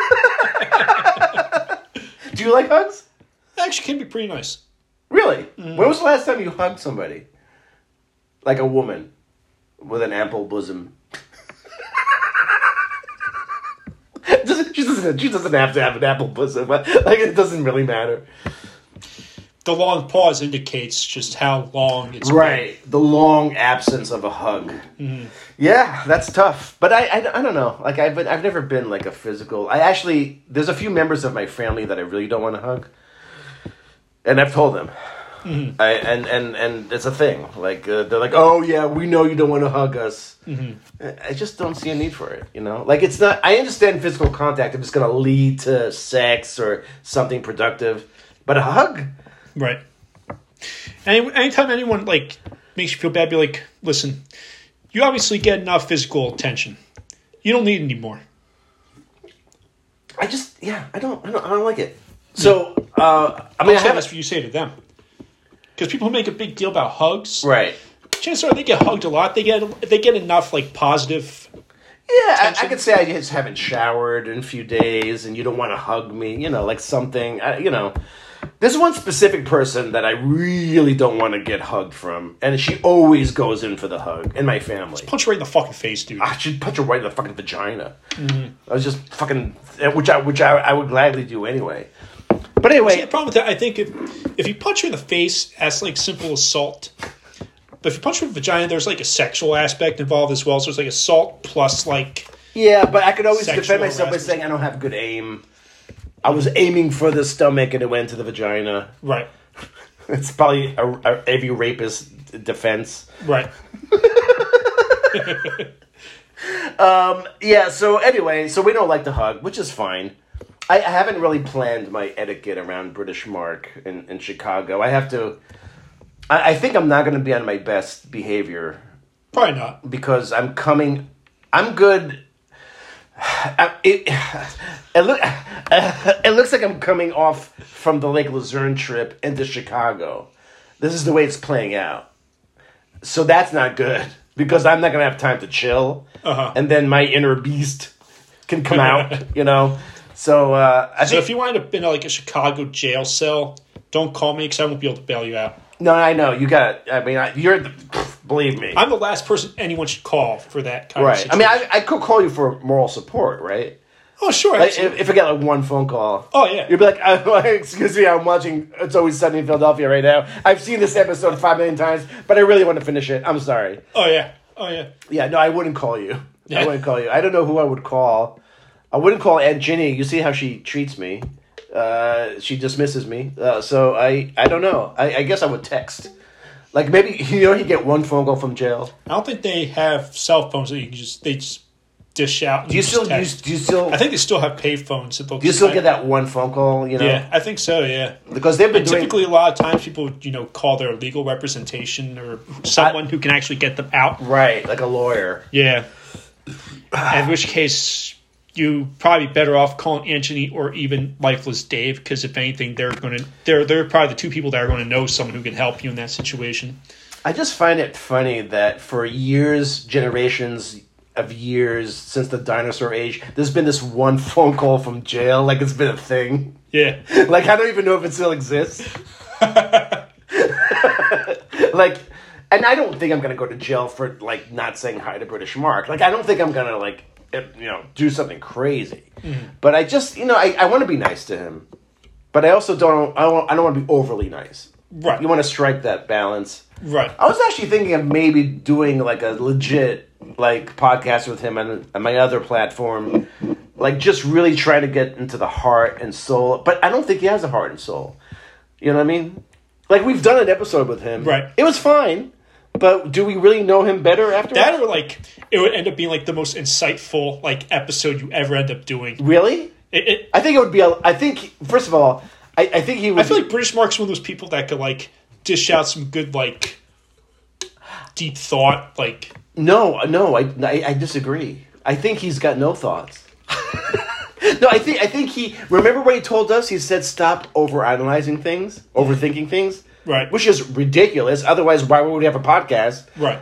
do you like hugs? Actually, can be pretty nice. Really? Mm. When was the last time you hugged somebody? Like a woman with an ample bosom. she doesn't. She doesn't have to have an ample bosom. But like it doesn't really matter. The long pause indicates just how long it's right. Been. The long absence of a hug. Mm-hmm. Yeah, that's tough. But I, I, I don't know. Like I've been, I've never been like a physical. I actually there's a few members of my family that I really don't want to hug, and I've told them. Mm-hmm. I and, and and it's a thing. Like uh, they're like, oh yeah, we know you don't want to hug us. Mm-hmm. I just don't see a need for it. You know, like it's not. I understand physical contact if it's going to lead to sex or something productive, but a hug. Right. Any, anytime anyone like makes you feel bad, be like, listen, you obviously get enough physical attention. You don't need any more. I just, yeah, I don't, I don't, I don't like it. So, uh, I mean, also, I that's what you say to them. Because people make a big deal about hugs. Right. Chances are they get hugged a lot. They get they get enough like positive Yeah, I, I tension? could say I just haven't showered in a few days, and you don't want to hug me. You know, like something. I, you know, there's one specific person that I really don't want to get hugged from, and she always goes in for the hug in my family. Punch her right in the fucking face, dude. I should punch her right in the fucking vagina. Mm-hmm. I was just fucking, which I which I, I would gladly do anyway. But anyway, See, the problem with that, I think if if you punch her in the face, that's like simple assault. But if you punch her in the vagina, there's like a sexual aspect involved as well. So it's like assault plus like yeah, but I could always Sexual defend myself by harassment. saying I don't have good aim. I was aiming for the stomach and it went to the vagina. right, It's probably a, a, every rapist defense. right. Um, yeah, so anyway, so we don't like to hug, which is fine. I, I haven't really planned my etiquette around British Mark in, in Chicago. I have to... I, I think I'm not going to be on my best behavior Probably not. because I'm coming... I'm good... I, it, it, look, it looks like I'm coming off from the Lake Luzerne trip into Chicago. This is the way it's playing out. So that's not good because I'm not going to have time to chill. Uh-huh. And then my inner beast can come out, you know? So, uh, I So think... if you wind up in like a Chicago jail cell, don't call me because I won't be able to bail you out. No, I know. You got... I mean, I, you're... The, believe me. I'm the last person anyone should call for that kind of Right. I situation. mean, I, I could call you for moral support, right? oh, sure. Like, absolutely. if, if I get like one phone call. oh, yeah. You'd be like, uh, excuse me, I'm watching It's Always Sunny in Philadelphia right now. I've seen this episode five million times, but I really want to finish it. I'm sorry. Oh, yeah. Oh, yeah. Yeah, no, I wouldn't call you. Yeah. I wouldn't call you. I don't know who I would call. I wouldn't call Aunt Ginny. You see how she treats me. Uh, she dismisses me. Uh, so I, I don't know. I, I guess I would text. Like maybe, you know, you get one phone call from jail. I don't think they have cell phones that you can just, they just dish out. and Do you just still, do you, text. do you still, I think they still have pay phones. That they'll do you still I- get that one phone call, you know? Yeah, I think so, yeah. Because they've been But doing... typically, a lot of times people, you know, call their legal representation or someone who can actually get them out. Right, like a lawyer. Yeah. In which case, you probably better off calling Anthony or even Lifeless Dave, because if anything, they're going to they're they're probably the two people that are going to know someone who can help you in that situation. I just find it funny that for years, generations of years since the dinosaur age, there's been this one phone call from jail, like it's been a thing. Yeah. Like I don't even know if it still exists. Like, and I don't think I'm gonna go to jail for like not saying hi to British Mark. Like I don't think I'm gonna like you know do something crazy. Mm. But I just you know I, I want to be nice to him, but I also don't I don't I don't want to be overly nice. Right. You want to strike that balance. Right. I was actually thinking of maybe doing like a legit like podcast with him on, on my other platform, like just really trying to get into the heart and soul. But I don't think he has a heart and soul. You know what I mean? Like we've done an episode with him. Right. It was fine, but do we really know him better after That or like it would end up being like the most insightful like episode you ever end up doing. Really? It, it, I think it would be. A, I think first of all, I, I think he would. I feel like British Mark's one of those people that could like dish out some good like deep thought like. No, no, I, I, I disagree. I think he's got no thoughts. No, I think I think he. Remember what he told us? He said, "Stop overanalyzing things, overthinking things." Right. Which is ridiculous. Otherwise, why would we have a podcast? Right.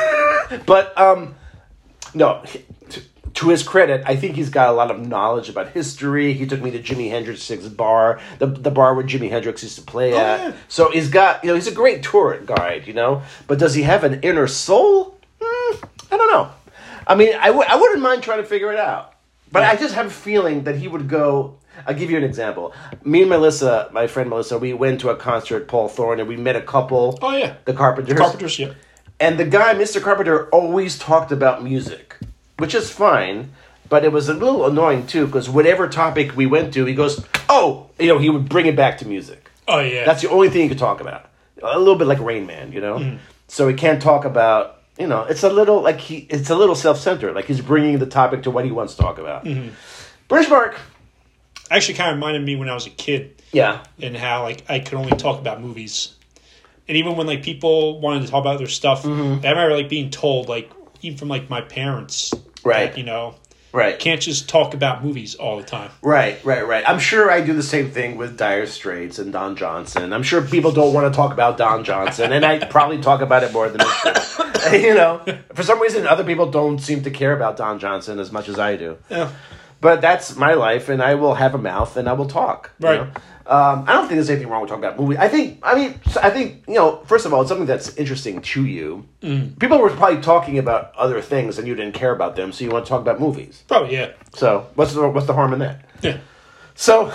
But um, no. To, to his credit, I think he's got a lot of knowledge about history. He took me to Jimi Hendrix's bar, the the bar where Jimi Hendrix used to play Oh, at. yeah. So he's got, you know, he's a great tour guide, you know. But does he have an inner soul? Hmm, I don't know. I mean, I w- I wouldn't mind trying to figure it out. But I just have a feeling that he would go... I'll give you an example. Me and Melissa, my friend Melissa, we went to a concert at Paul Thorne, and we met a couple, Oh yeah. the Carpenters. Carpenters. Yeah. And the guy, Mister Carpenter, always talked about music, which is fine, but it was a little annoying, too, because whatever topic we went to, he goes, oh, you know, he would bring it back to music. Oh yeah. That's the only thing he could talk about. A little bit like Rain Man, you know? Mm. So he can't talk about... You know, it's a little like he. It's a little self-centered. Like he's bringing the topic to what he wants to talk about. Mm-hmm. British Mark actually kind of reminded me when I was a kid. Yeah, and how like I could only talk about movies, and even when like people wanted to talk about their stuff, mm-hmm. I remember like being told like even from like my parents, right? that, you know, Right. Can't just talk about movies all the time. Right, right, right. I'm sure I do the same thing with Dire Straits and Don Johnson. I'm sure people don't want to talk about Don Johnson, and I probably talk about it more than I should. You know, for some reason, other people don't seem to care about Don Johnson as much as I do. Yeah. But that's my life, and I will have a mouth, and I will talk. you Right. know? Um, I don't think there's anything wrong with talking about movies. I think, I mean, I think, you know, first of all, it's something that's interesting to you. Mm. People were probably talking about other things, and you didn't care about them, so you want to talk about movies. Probably, yeah. So what's the what's the harm in that? Yeah. So.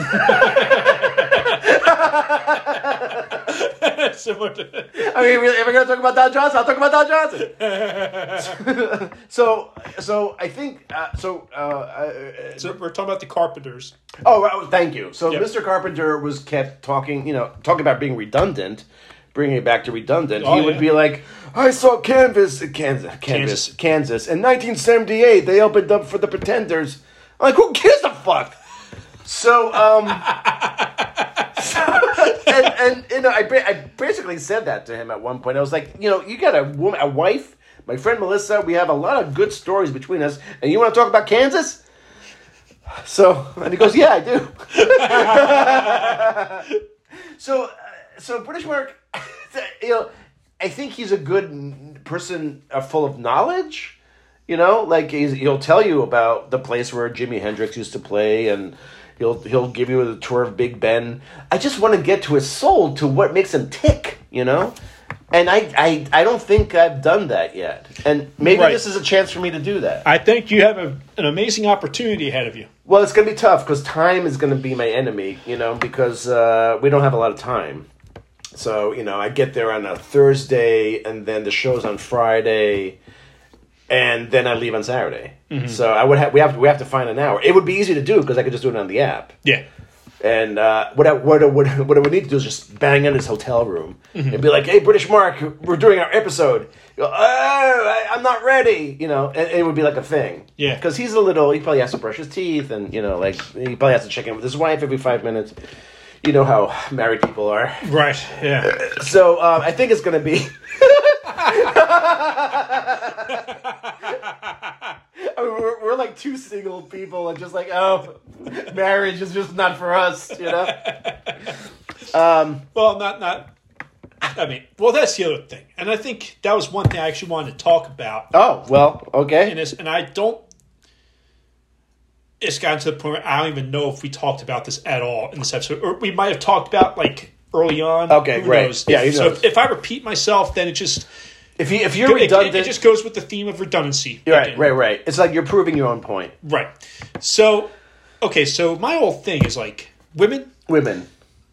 Similar to... I mean, if we're going to talk about Don Johnson, I'll talk about Don Johnson. so, so I think, uh, so, uh, uh, So we're talking about the Carpenters. oh, well, thank you. So Yep. Mister Carpenter was kept talking, you know, talking about being redundant, bringing it back to redundant. Oh, he would yeah. be like, I saw Canvas, Kansas, Kansas, Kansas. Kansas, in nineteen seventy-eight, they opened up for the Pretenders. I'm like, who gives a fuck? So, um... and, and you know, I, ba- I basically said that to him at one point. I was like, you know, you got a woman, a wife, my friend Melissa. We have a lot of good stories between us, and you want to talk about Kansas? So, and he goes, yeah, I do. so, uh, so British Mark, you know, I think he's a good person, uh, full of knowledge. You know, like he's, he'll tell you about the place where Jimi Hendrix used to play, and he'll he'll give you a tour of Big Ben. I just want to get to his soul, to what makes him tick, you know? And I, I, I don't think I've done that yet. And maybe Right. this is a chance for me to do that. I think you have a, an amazing opportunity ahead of you. Well, it's going to be tough because time is going to be my enemy, you know, because uh, we don't have a lot of time. So, you know, I get there on a Thursday, and then the show's on Friday, and then I leave on Saturday. Mm-hmm. So I would have we have we have to find an hour. It would be easy to do because I could just do it on the app. Yeah. And uh, what I what I would what I would need to do is just bang in his hotel room mm-hmm. and be like, "Hey, British Mark, we're doing our episode." You go, "Oh, I, I'm not ready," you know, and, and it would be like a thing. Yeah. Because he's a little. He probably has to brush his teeth, and you know, like he probably has to check in with his wife every five minutes. You know how married people are. Right. Yeah. So um, I think it's going to be. I mean, we're, we're like two single people and just like, oh, marriage is just not for us, you know? Um, well, not, not, I mean, well, that's the other thing. And I think that was one thing I actually wanted to talk about. oh, well, okay. And, it's, and I don't, it's gotten to the point where I don't even know if we talked about this at all in this episode. Or we might have talked about, like, early on. Okay, who great. Knows? Yeah, if, who so knows? if, if I repeat myself, then it just... If, you, if you're it, redundant... It, it just goes with the theme of redundancy. Right, again. right, right. It's like you're proving your own point. Right. So, okay, so my whole thing is, like, women... Women.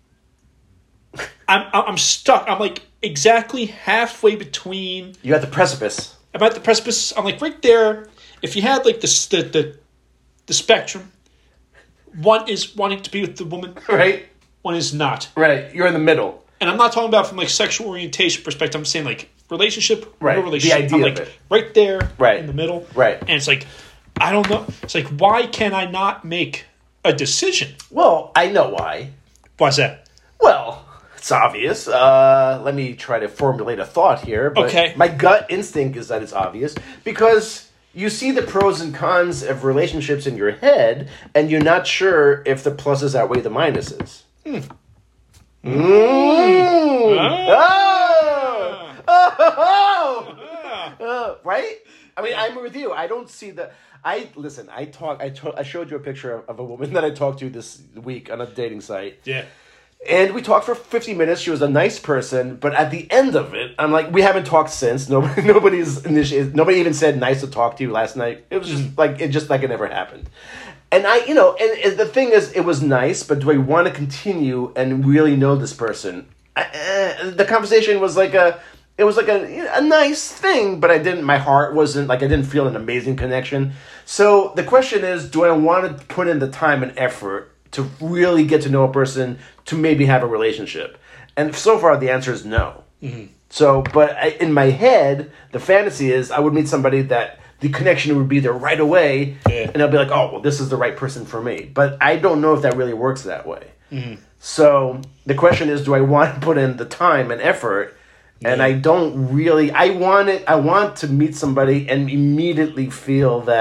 I'm I'm stuck. I'm like exactly halfway between. You're at the precipice. I'm at the precipice. I'm like right there. If you had like the the the, the spectrum, one is wanting to be with the woman, Right. one is not. Right. You're in the middle. And I'm not talking about from like sexual orientation perspective. I'm saying like relationship, Right. no relationship. The idea I'm of like it. right there, Right. in the middle, Right. And it's like I don't know. It's like why can I not make a decision? Well, I know why. Why's that? Well, it's obvious. Uh, let me try to formulate a thought here. But Okay. My gut instinct is that it's obvious because you see the pros and cons of relationships in your head, and you're not sure if the pluses outweigh the minuses. Hmm. Mm. Ah. Oh. Oh. Ah. Uh, right? I mean, I'm with you. I don't see the. I listen. I talk. I, to, I showed you a picture of, of a woman that I talked to this week on a dating site. Yeah. And we talked for fifty minutes. She was a nice person, but at the end of it, I'm like, we haven't talked since. Nobody, nobody's initiated. Nobody even said nice to talk to you last night. It was just like it just like it never happened. And I, you know, and, and the thing is, it was nice, but do I want to continue and really know this person? I, uh, the conversation was like a, it was like a a nice thing, but I didn't. My heart wasn't like I didn't feel an amazing connection. So the question is, do I want to put in the time and effort to really get to know a person, to maybe have a relationship? And so far, the answer is no. Mm-hmm. So, but I, in my head, the fantasy is I would meet somebody that the connection would be there right away, yeah. and I'll be like, oh, well, this is the right person for me. But I don't know if that really works that way. Mm-hmm. So the question is, do I want to put in the time and effort? Yeah. And I don't really. I want it. I want to meet somebody and immediately feel that,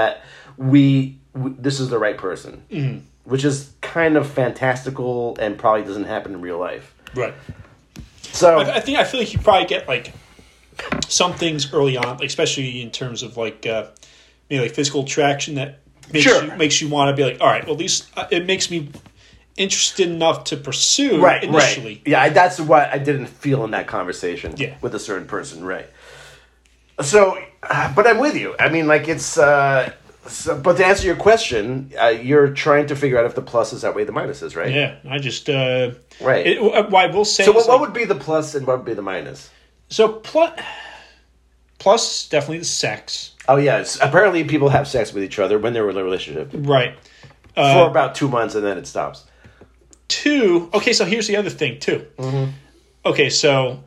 we, we this is the right person, mm-hmm. which is kind of fantastical and probably doesn't happen in real life. Right. So I, I think I feel like you probably get like some things early on, like, especially in terms of like uh, maybe like physical attraction that makes Sure. you makes you want to be like, all right, well, at least uh, it makes me interested enough to pursue right, initially. Right. Yeah, I, that's what I didn't feel in that conversation Yeah. with a certain person, right? So, uh, but I'm with you. I mean, like it's. Uh, so, but to answer your question, uh, you're trying to figure out if the pluses outweigh the minuses, right? Yeah, I just uh, Right. It, uh, what I will say. So, what, is, what like, would be the plus and what would be the minus? so plus plus definitely the sex, Oh yes, apparently people have sex with each other when they're in a relationship right? for Uh, about two months and then it stops. two. Okay, so here's the other thing too. Mm-hmm. Okay, so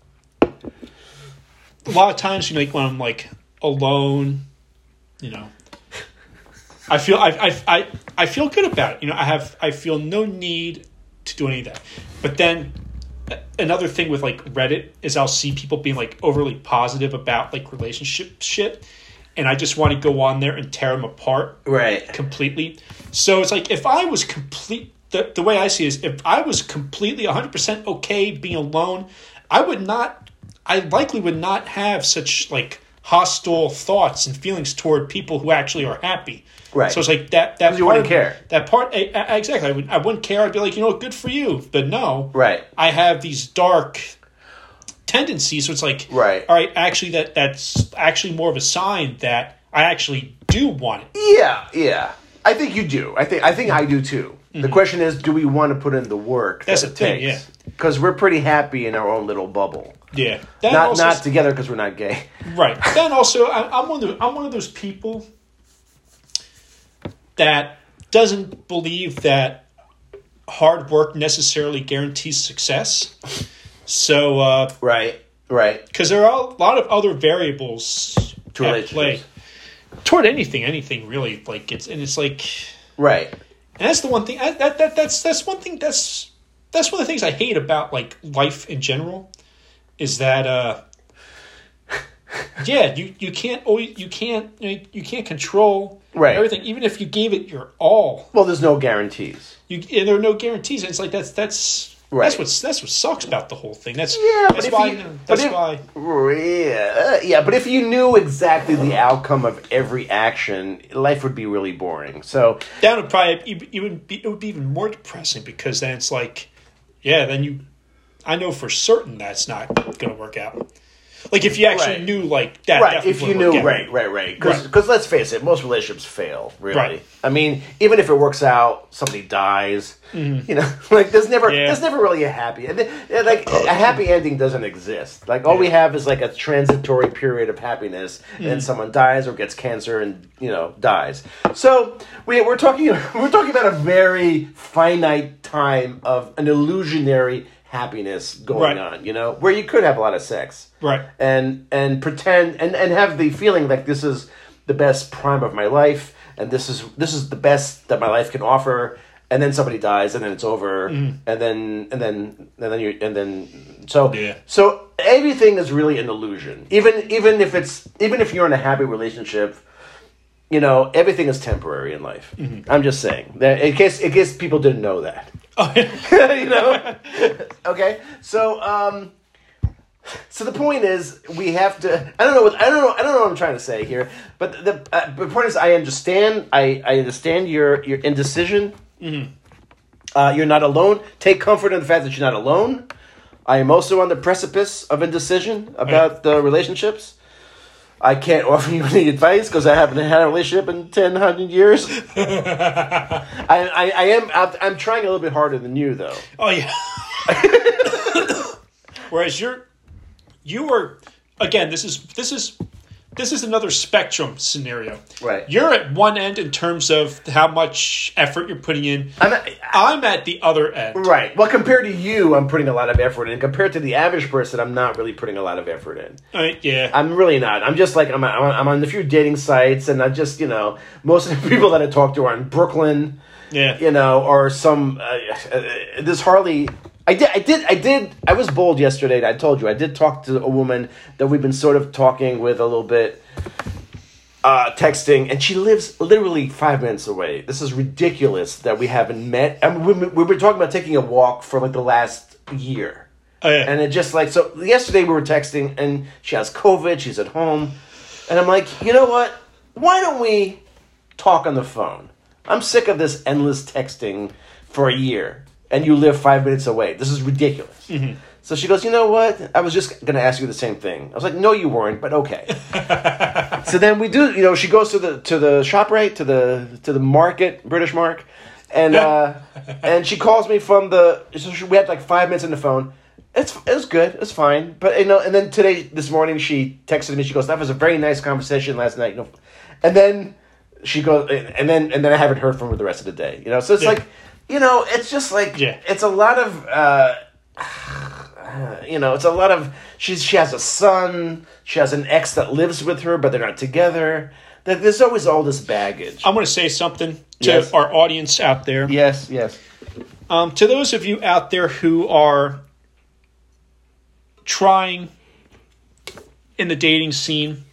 a lot of times, you know, like when I'm like alone, you know, I feel I I I I feel good about it. You know, I have I feel no need to do any of that. But then uh, another thing with like Reddit is I'll see people being like overly positive about like relationship shit, and I just want to go on there and tear them apart Right. completely. So it's like if I was complete. The, the way I see it is if I was completely one hundred percent okay being alone, I would not, I likely would not have such like hostile thoughts and feelings toward people who actually are happy. Right. So it's like that, that you part wouldn't of- care. That part, I, I, exactly. I, would, I wouldn't care. I'd be like, you know, good for you. But no. Right. I have these dark tendencies. So it's like, Right. all right, actually that that's actually more of a sign that I actually do want it. Yeah, yeah. I think you do. I think I think I do too. The question is, do we want to put in the work That's that the it thing, takes? Because we're pretty happy in our own little bubble. Yeah. That Not also- not together because we're not gay. Right. Then also, I, I'm one of the, I'm one of those people that doesn't believe that hard work necessarily guarantees success. So, uh, Right, right. because there are a lot of other variables To at play relationships. toward anything, anything really. Like it's and it's like, Right. and that's the one thing. I, that that that's that's one thing. That's that's one of the things I hate about like life in general, is that. uh Yeah, you, you can't always you can't you, know, you can't control Right. everything. Even if you gave it your all, Well, there's no guarantees. you and there are no guarantees. And it's like that's that's Right. that's what that's what sucks about the whole thing. That's Yeah, but that's if why you, but that's if, why yeah, yeah, but if you knew exactly the outcome of every action, life would be really boring. So that would probably it would be it would be even more depressing, because then it's like, yeah, then you, I know for certain that's not going to work out. Like if you actually Right. knew like that, right, definitely if you wouldn't knew, work out. right, right, right. Because Right. let's face it, most relationships fail. Really, Right. I mean, even if it works out, somebody dies. You know, like there's never, Yeah. there's never really a happy, like a happy ending doesn't exist. Like all we Yeah. have is like a transitory period of happiness, and then someone dies or gets cancer and you know dies. So we we're talking we're talking about a very finite time of an illusionary happiness going Right. on. You know, where you could have a lot of sex. Right. and and pretend and, and have the feeling like this is the best prime of my life, and this is this is the best that my life can offer, and then somebody dies and then it's over, and then and then and then you and then so Yeah. so everything is really an illusion. Even even if it's even if you're in a happy relationship, you know everything is temporary in life. I'm just saying that in case in case people didn't know that. Oh, yeah. You know, okay. So, um, so the point is, we have to. I don't know. What, I don't know. I don't know what I'm trying to say here. But the, uh, the point is, I understand. I, I understand your your indecision. Mm-hmm. Uh, you're not alone. Take comfort in the fact that you're not alone. I am also on the precipice of indecision about Right. the relationships. I can't offer you any advice because I haven't had a relationship in ten, one hundred years. I, I, I am. I'm trying a little bit harder than you, though. Oh yeah. Whereas you're, you are, again. This is this is this is another spectrum scenario. Right. You're at one end in terms of how much effort you're putting in. I'm at, I'm at the other end. right. Well, compared to you, I'm putting a lot of effort in. Compared to the average person, I'm not really putting a lot of effort in. Uh, yeah. I'm really not. I'm just like I'm. I'm I'm on a few dating sites, and I just you know most of the people that I talk to are in Brooklyn. Yeah. You know, or some. Uh, uh, this hardly. I did. I did. I did. I was bold yesterday. I told you. I did talk to a woman that we've been sort of talking with a little bit. uh, texting, and she lives literally five minutes away. This is ridiculous that we haven't met. I mean, we, we were talking about taking a walk for like the last year. Oh, yeah. And it just like, so yesterday we were texting, and she has COVID, she's at home. And I'm like, you know what? Why don't we talk on the phone? I'm sick of this endless texting for a year, and you live five minutes away. This is ridiculous. Mm-hmm. So she goes, you know what? I was just going to ask you the same thing. I was like, no, you weren't, but okay. So then we do, you know, she goes to the to the ShopRite, to the to the market, British Mark, and uh, and she calls me from the, so she, we had like five minutes on the phone. It's it was good, it's fine, but you know, and then today, this morning, she texted me. She goes, that was a very nice conversation last night, you know, and then she goes, and then and then I haven't heard from her the rest of the day, you know. So it's yeah. like, you know, it's just like, yeah. it's a lot of. Uh, You know, it's a lot of, she's, she has a son, she has an ex that lives with her, but they're not together. There's always all this baggage. I'm going to say something to Yes. our audience out there. Yes, yes. Um, to those of you out there who are trying in the dating scene.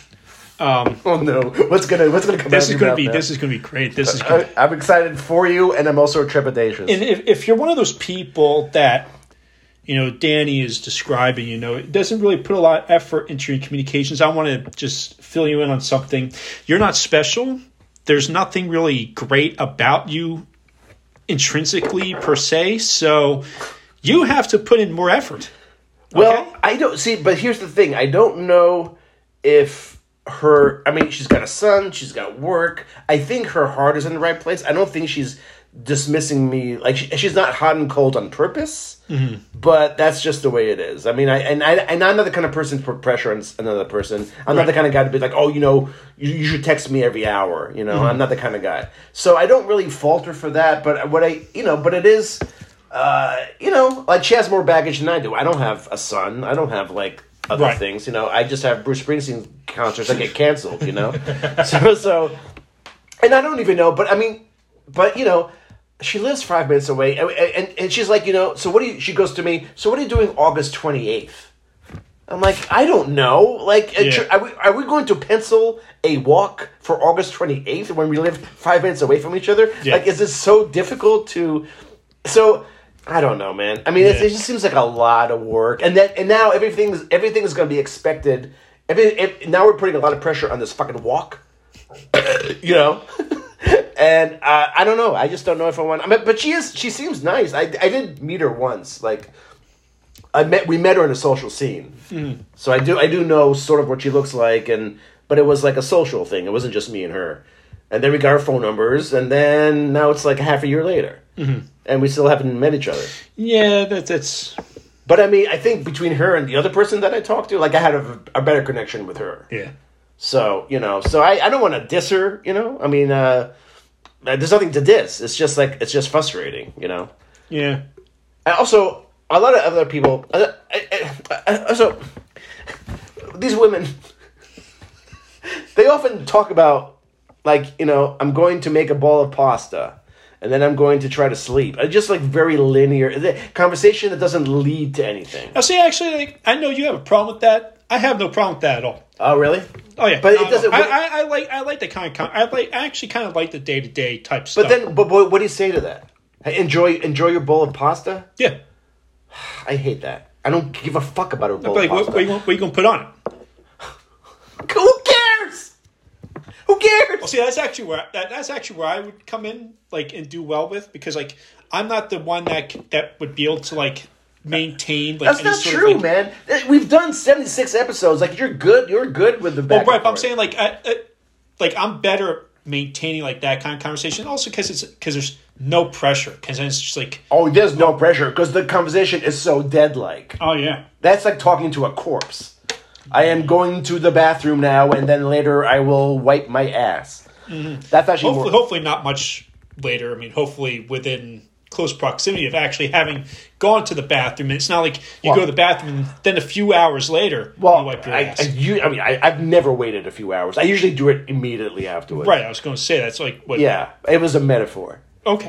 Um, oh no! What's gonna What's gonna come? This out is going to be. now? This is going to be great. This is. Gonna, I, I'm excited for you, and I'm also trepidatious. And if, if you're one of those people that, you know, Danny is describing, you know, it doesn't really put a lot of effort into your communications. I want to just fill you in on something. You're not special. There's nothing really great about you intrinsically per se. So you have to put in more effort. Well, okay? I don't see, but here's the thing. I don't know if her, I mean, she's got a son, she's got work. I think her heart is in the right place. I don't think she's dismissing me, like she, she's not hot and cold on purpose, mm-hmm. but that's just the way it is. I mean, I and I and I'm not the kind of person to put pressure on another person. I'm right. not the kind of guy to be like, oh, you know, you, you should text me every hour. You know, mm-hmm. I'm not the kind of guy. So I don't really falter for that. But what I, you know, but it is, uh, you know, like she has more baggage than I do. I don't have a son. I don't have like other right. things. You know, I just have Bruce Springsteen concerts that get canceled. You know, so so, and I don't even know. But I mean, but you know. She lives five minutes away, and, and and she's like, you know, so what do you, she goes to me, so what are you doing August twenty-eighth? I'm like, I don't know. Like, yeah. are, we, are we going to pencil a walk for August twenty-eighth when we live five minutes away from each other? Yeah. Like, is this so difficult to, so, I don't know, man. I mean, yeah. it, it just seems like a lot of work. And then, and now everything's, everything is going to be expected. Every, if, now we're putting a lot of pressure on this fucking walk, you know? And uh, I don't know. I just don't know if I want. I mean, but she is. She seems nice. I, I did meet her once. Like, I met. We met her in a social scene. Mm-hmm. So I do. I do know sort of what she looks like. And but it was like a social thing. It wasn't just me and her. And then we got our phone numbers. And then now it's like half a year later, mm-hmm. and we still haven't met each other. Yeah, that, that's. But I mean, I think between her and the other person that I talked to, like I had a, a better connection with her. Yeah. So you know. So I, I don't want to diss her. You know. I mean. uh There's nothing to diss. It's just like it's just frustrating, you know. Yeah. And also, a lot of other people. Uh, uh, uh, also, these women, they often talk about, like, you know, I'm going to make a bowl of pasta, and then I'm going to try to sleep. It's just like very linear the conversation that doesn't lead to anything. Now, see, actually, like, I know you have a problem with that. I have no problem with that at all. Oh, really? Oh yeah, but it doesn't. I, I, I like I like the kind of I like I actually kind of like the day to day type stuff. But then, but what, what do you say to that? Enjoy enjoy your bowl of pasta. Yeah, I hate that. I don't give a fuck about a bowl like, of pasta. What, what, are you, what are you gonna put on it? Who cares? Who cares? Well, see, that's actually where that, that's actually where I would come in, like, and do well with, because like I'm not the one that that would be able to like. Maintain like that's not true, of, like, man. We've done seventy-six episodes. Like you're good, you're good with the back. Well, right, but I'm saying like, I, I, like I'm better at maintaining like that kind of conversation. Also, because it's because there's no pressure. Because then it's just like, oh, there's no pressure because the conversation is so dead-like. Oh yeah, that's like talking to a corpse. I am going to the bathroom now, and then later I will wipe my ass. Mm-hmm. That's actually hopefully, more... hopefully not much later. I mean, hopefully within close proximity of actually having gone to the bathroom. And it's not like you well, go to the bathroom and then a few hours later well, you wipe your I, ass. I, you, I mean, I, I've never waited a few hours. I usually do it immediately afterwards. Right, I was going to say that's like what? Yeah, it was a metaphor. Okay.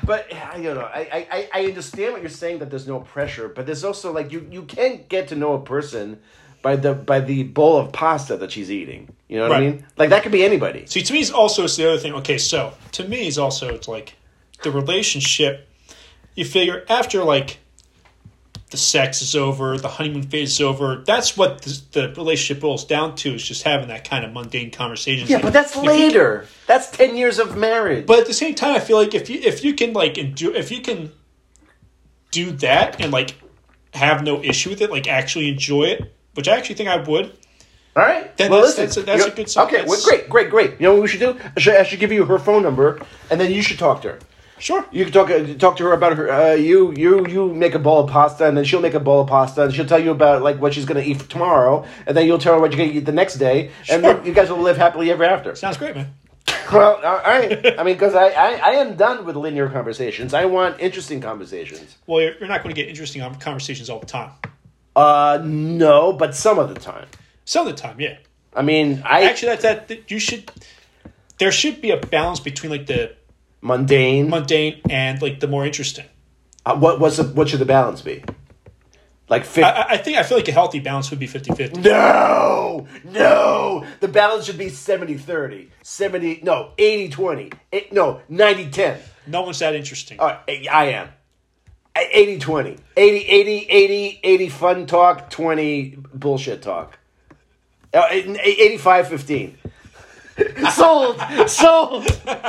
but I don't know. I, I, I understand what you're saying, that there's no pressure, but there's also like you, you can't get to know a person by the by the bowl of pasta that she's eating. You know what Right. I mean? Like that could be anybody. See, to me, it's also it's the other thing. Okay, so to me, it's also it's like the relationship. You figure after like the sex is over, the honeymoon phase is over. That's what the, the relationship boils down to. Is just having that kind of mundane conversation. Yeah, Like, but that's if you later. That's ten years of marriage. But at the same time, I feel like if you if you can like do if you can do that and like have no issue with it, like actually enjoy it, which I actually think I would. All right. Then well, that's- listen. that's a- that's a you're- good sign. Okay. Well, That's- great, great, great. You know what we should do? I should, I should give you her phone number, and then you should talk to her. Sure. You can talk uh, talk to her about her. Uh, you you you make a bowl of pasta, and then she'll make a bowl of pasta, and she'll tell you about like what she's going to eat for tomorrow, and then you'll tell her what you're going to eat the next day, and Sure. then you guys will live happily ever after. Sounds great, man. Well, all right. I mean, because I, I I am done with linear conversations. I want interesting conversations. Well, you're, you're not going to get interesting conversations all the time. Uh, no, but some of the time. Some of the time, yeah. I mean, I Actually, that's that, that you should. There should be a balance between like the mundane. mundane and like the more interesting. Uh, what what's the, what should the balance be? Like fifty. I, I- I think I feel like a healthy balance would be fifty-fifty. No, no. The balance should be seventy thirty. seventy, no, eighty twenty. Eight, no, ninety ten. No one's that interesting. All right, I am. eighty twenty. eighty, eighty, eighty, eighty fun talk, twenty bullshit talk. Uh, eighty-five fifteen. Sold! Sold!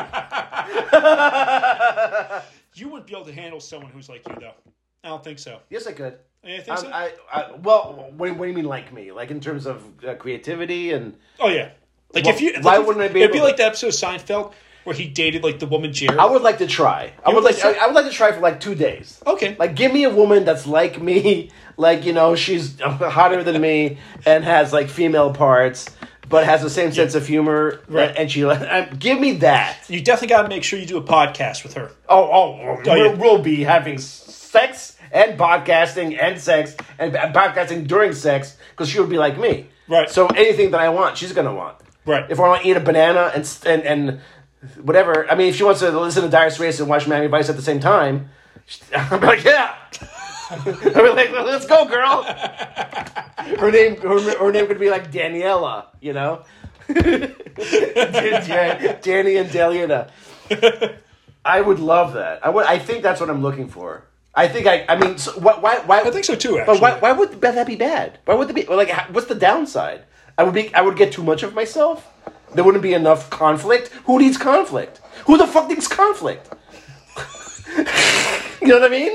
You wouldn't be able to handle someone who's like you, though. I don't think so. Yes, I could. You think Um, so? I, I, well, what, what do you mean like me? Like in terms of uh, creativity and... Oh yeah. Like Well, if you, why like, wouldn't I be It'd be able to- like the episode of Seinfeld where he dated like the woman Jerry. I would like to try. I You would would like. like to- I, I would like to try for like two days. Okay. Like, give me a woman that's like me, like you know, she's hotter than me and has like female parts, but has the same sense of humor. Right. And she, uh, give me that. You definitely got to make sure you do a podcast with her. Oh, oh, oh yeah. we'll, we'll be having sex and podcasting and sex and, and podcasting during sex because she would be like me. Right. So anything that I want, she's gonna want. Right. If I want to eat a banana and and and whatever, I mean, if she wants to listen to Dire Straits and watch Miami Vice at the same time, I'm like, yeah. I'd be like, let's go, girl. Her name, her, her name could be like Daniela, you know. Dan- Danny and Deliana. I would love that. I would. I think that's what I'm looking for. I think I. I mean, so why? Why? why I think so too. Actually, but why, why would that be bad? Why would that be like? how- What's the downside? I would be. I would get too much of myself. There wouldn't be enough conflict. Who needs conflict? Who the fuck needs conflict? You know what I mean?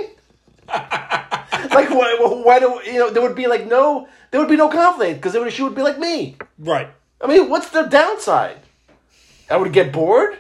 Like why? Why do you know? There would be like no. There would be no conflict because she would be like me. right. I mean, what's the downside? I would get bored.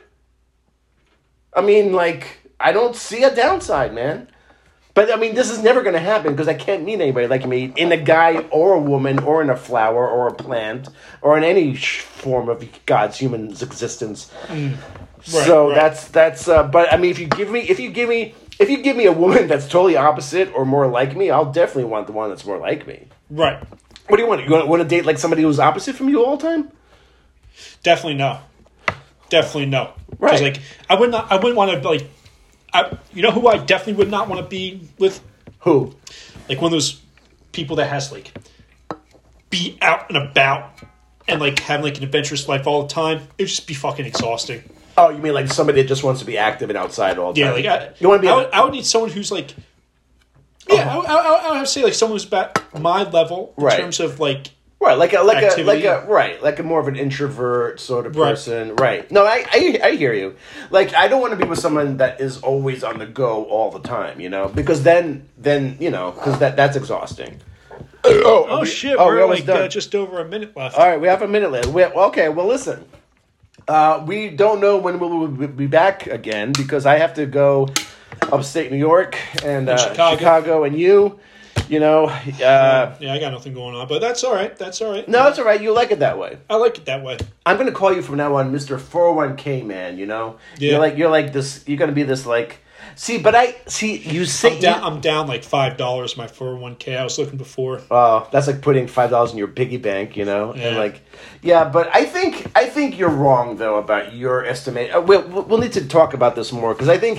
I mean, like I don't see a downside, man. But, I mean, this is never going to happen because I can't meet anybody like me in a guy or a woman or in a flower or a plant or in any sh- form of God's human existence. Right, so right. that's, that's, uh, but I mean, if you give me, if you give me, if you give me a woman that's totally opposite or more like me, I'll definitely want the one that's more like me. Right. What do you want? You want, want to date like somebody who's opposite from you all the time? Definitely no. Definitely no. Right. Because like I would not. I wouldn't want to like. I, you know who I definitely would not want to be with? Who? Like one of those people that has like be out and about and like having like an adventurous life all the time. It would just be fucking exhausting. Oh, you mean like somebody that just wants to be active and outside all the Yeah, time? like I, you want to be? I a- would, I would need someone who's like. Yeah, I, I, I would have to say like someone who's about my level in Right. terms of like. Right, like a like a like activity. a right, like a more of an introvert sort of Right. person. Right. No, I, I I hear you. Like I don't want to be with someone that is always on the go all the time, you know, because then then you know because that that's exhausting. Oh, Oh we- shit! oh, we're we're almost like uh, done. just over a minute left. All right, we have a minute left. We, okay, well, listen. Uh, we don't know when we'll be back again because I have to go upstate New York and uh, Chicago. Chicago, and you, you know. Uh, Yeah, I got nothing going on, but that's all right. That's all right. no, it's all right. You like it that way. I like it that way. I'm gonna call you from now on, Mister four oh one k man. You know, Yeah. you're like you're like this. You're gonna be this like. See, but I see you say. I'm down. you- I'm down like five dollars. My four hundred one k. I was looking before. Oh, that's like putting five dollars in your piggy bank, you know, and Yeah. like, yeah. But I think I think you're wrong though about your estimate. Uh, we'll we'll need to talk about this more because I think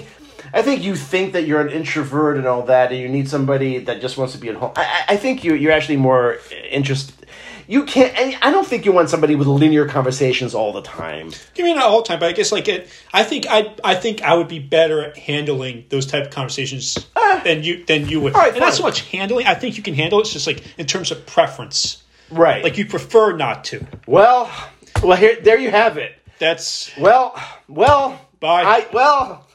I think you think that you're an introvert and all that, and you need somebody that just wants to be at home. I, I I think you you're actually more interested. You can't. and I don't think you want somebody with linear conversations all the time. I mean, not all the time, but I guess like it. I think I. I think I would be better at handling those type of conversations Ah. than you than you would. All right, and not fine. so much handling. I think you can handle it. It's just like in terms of preference. Right. Like you prefer not to. well, well, here, there you have it. That's Well, well, Bye. I well.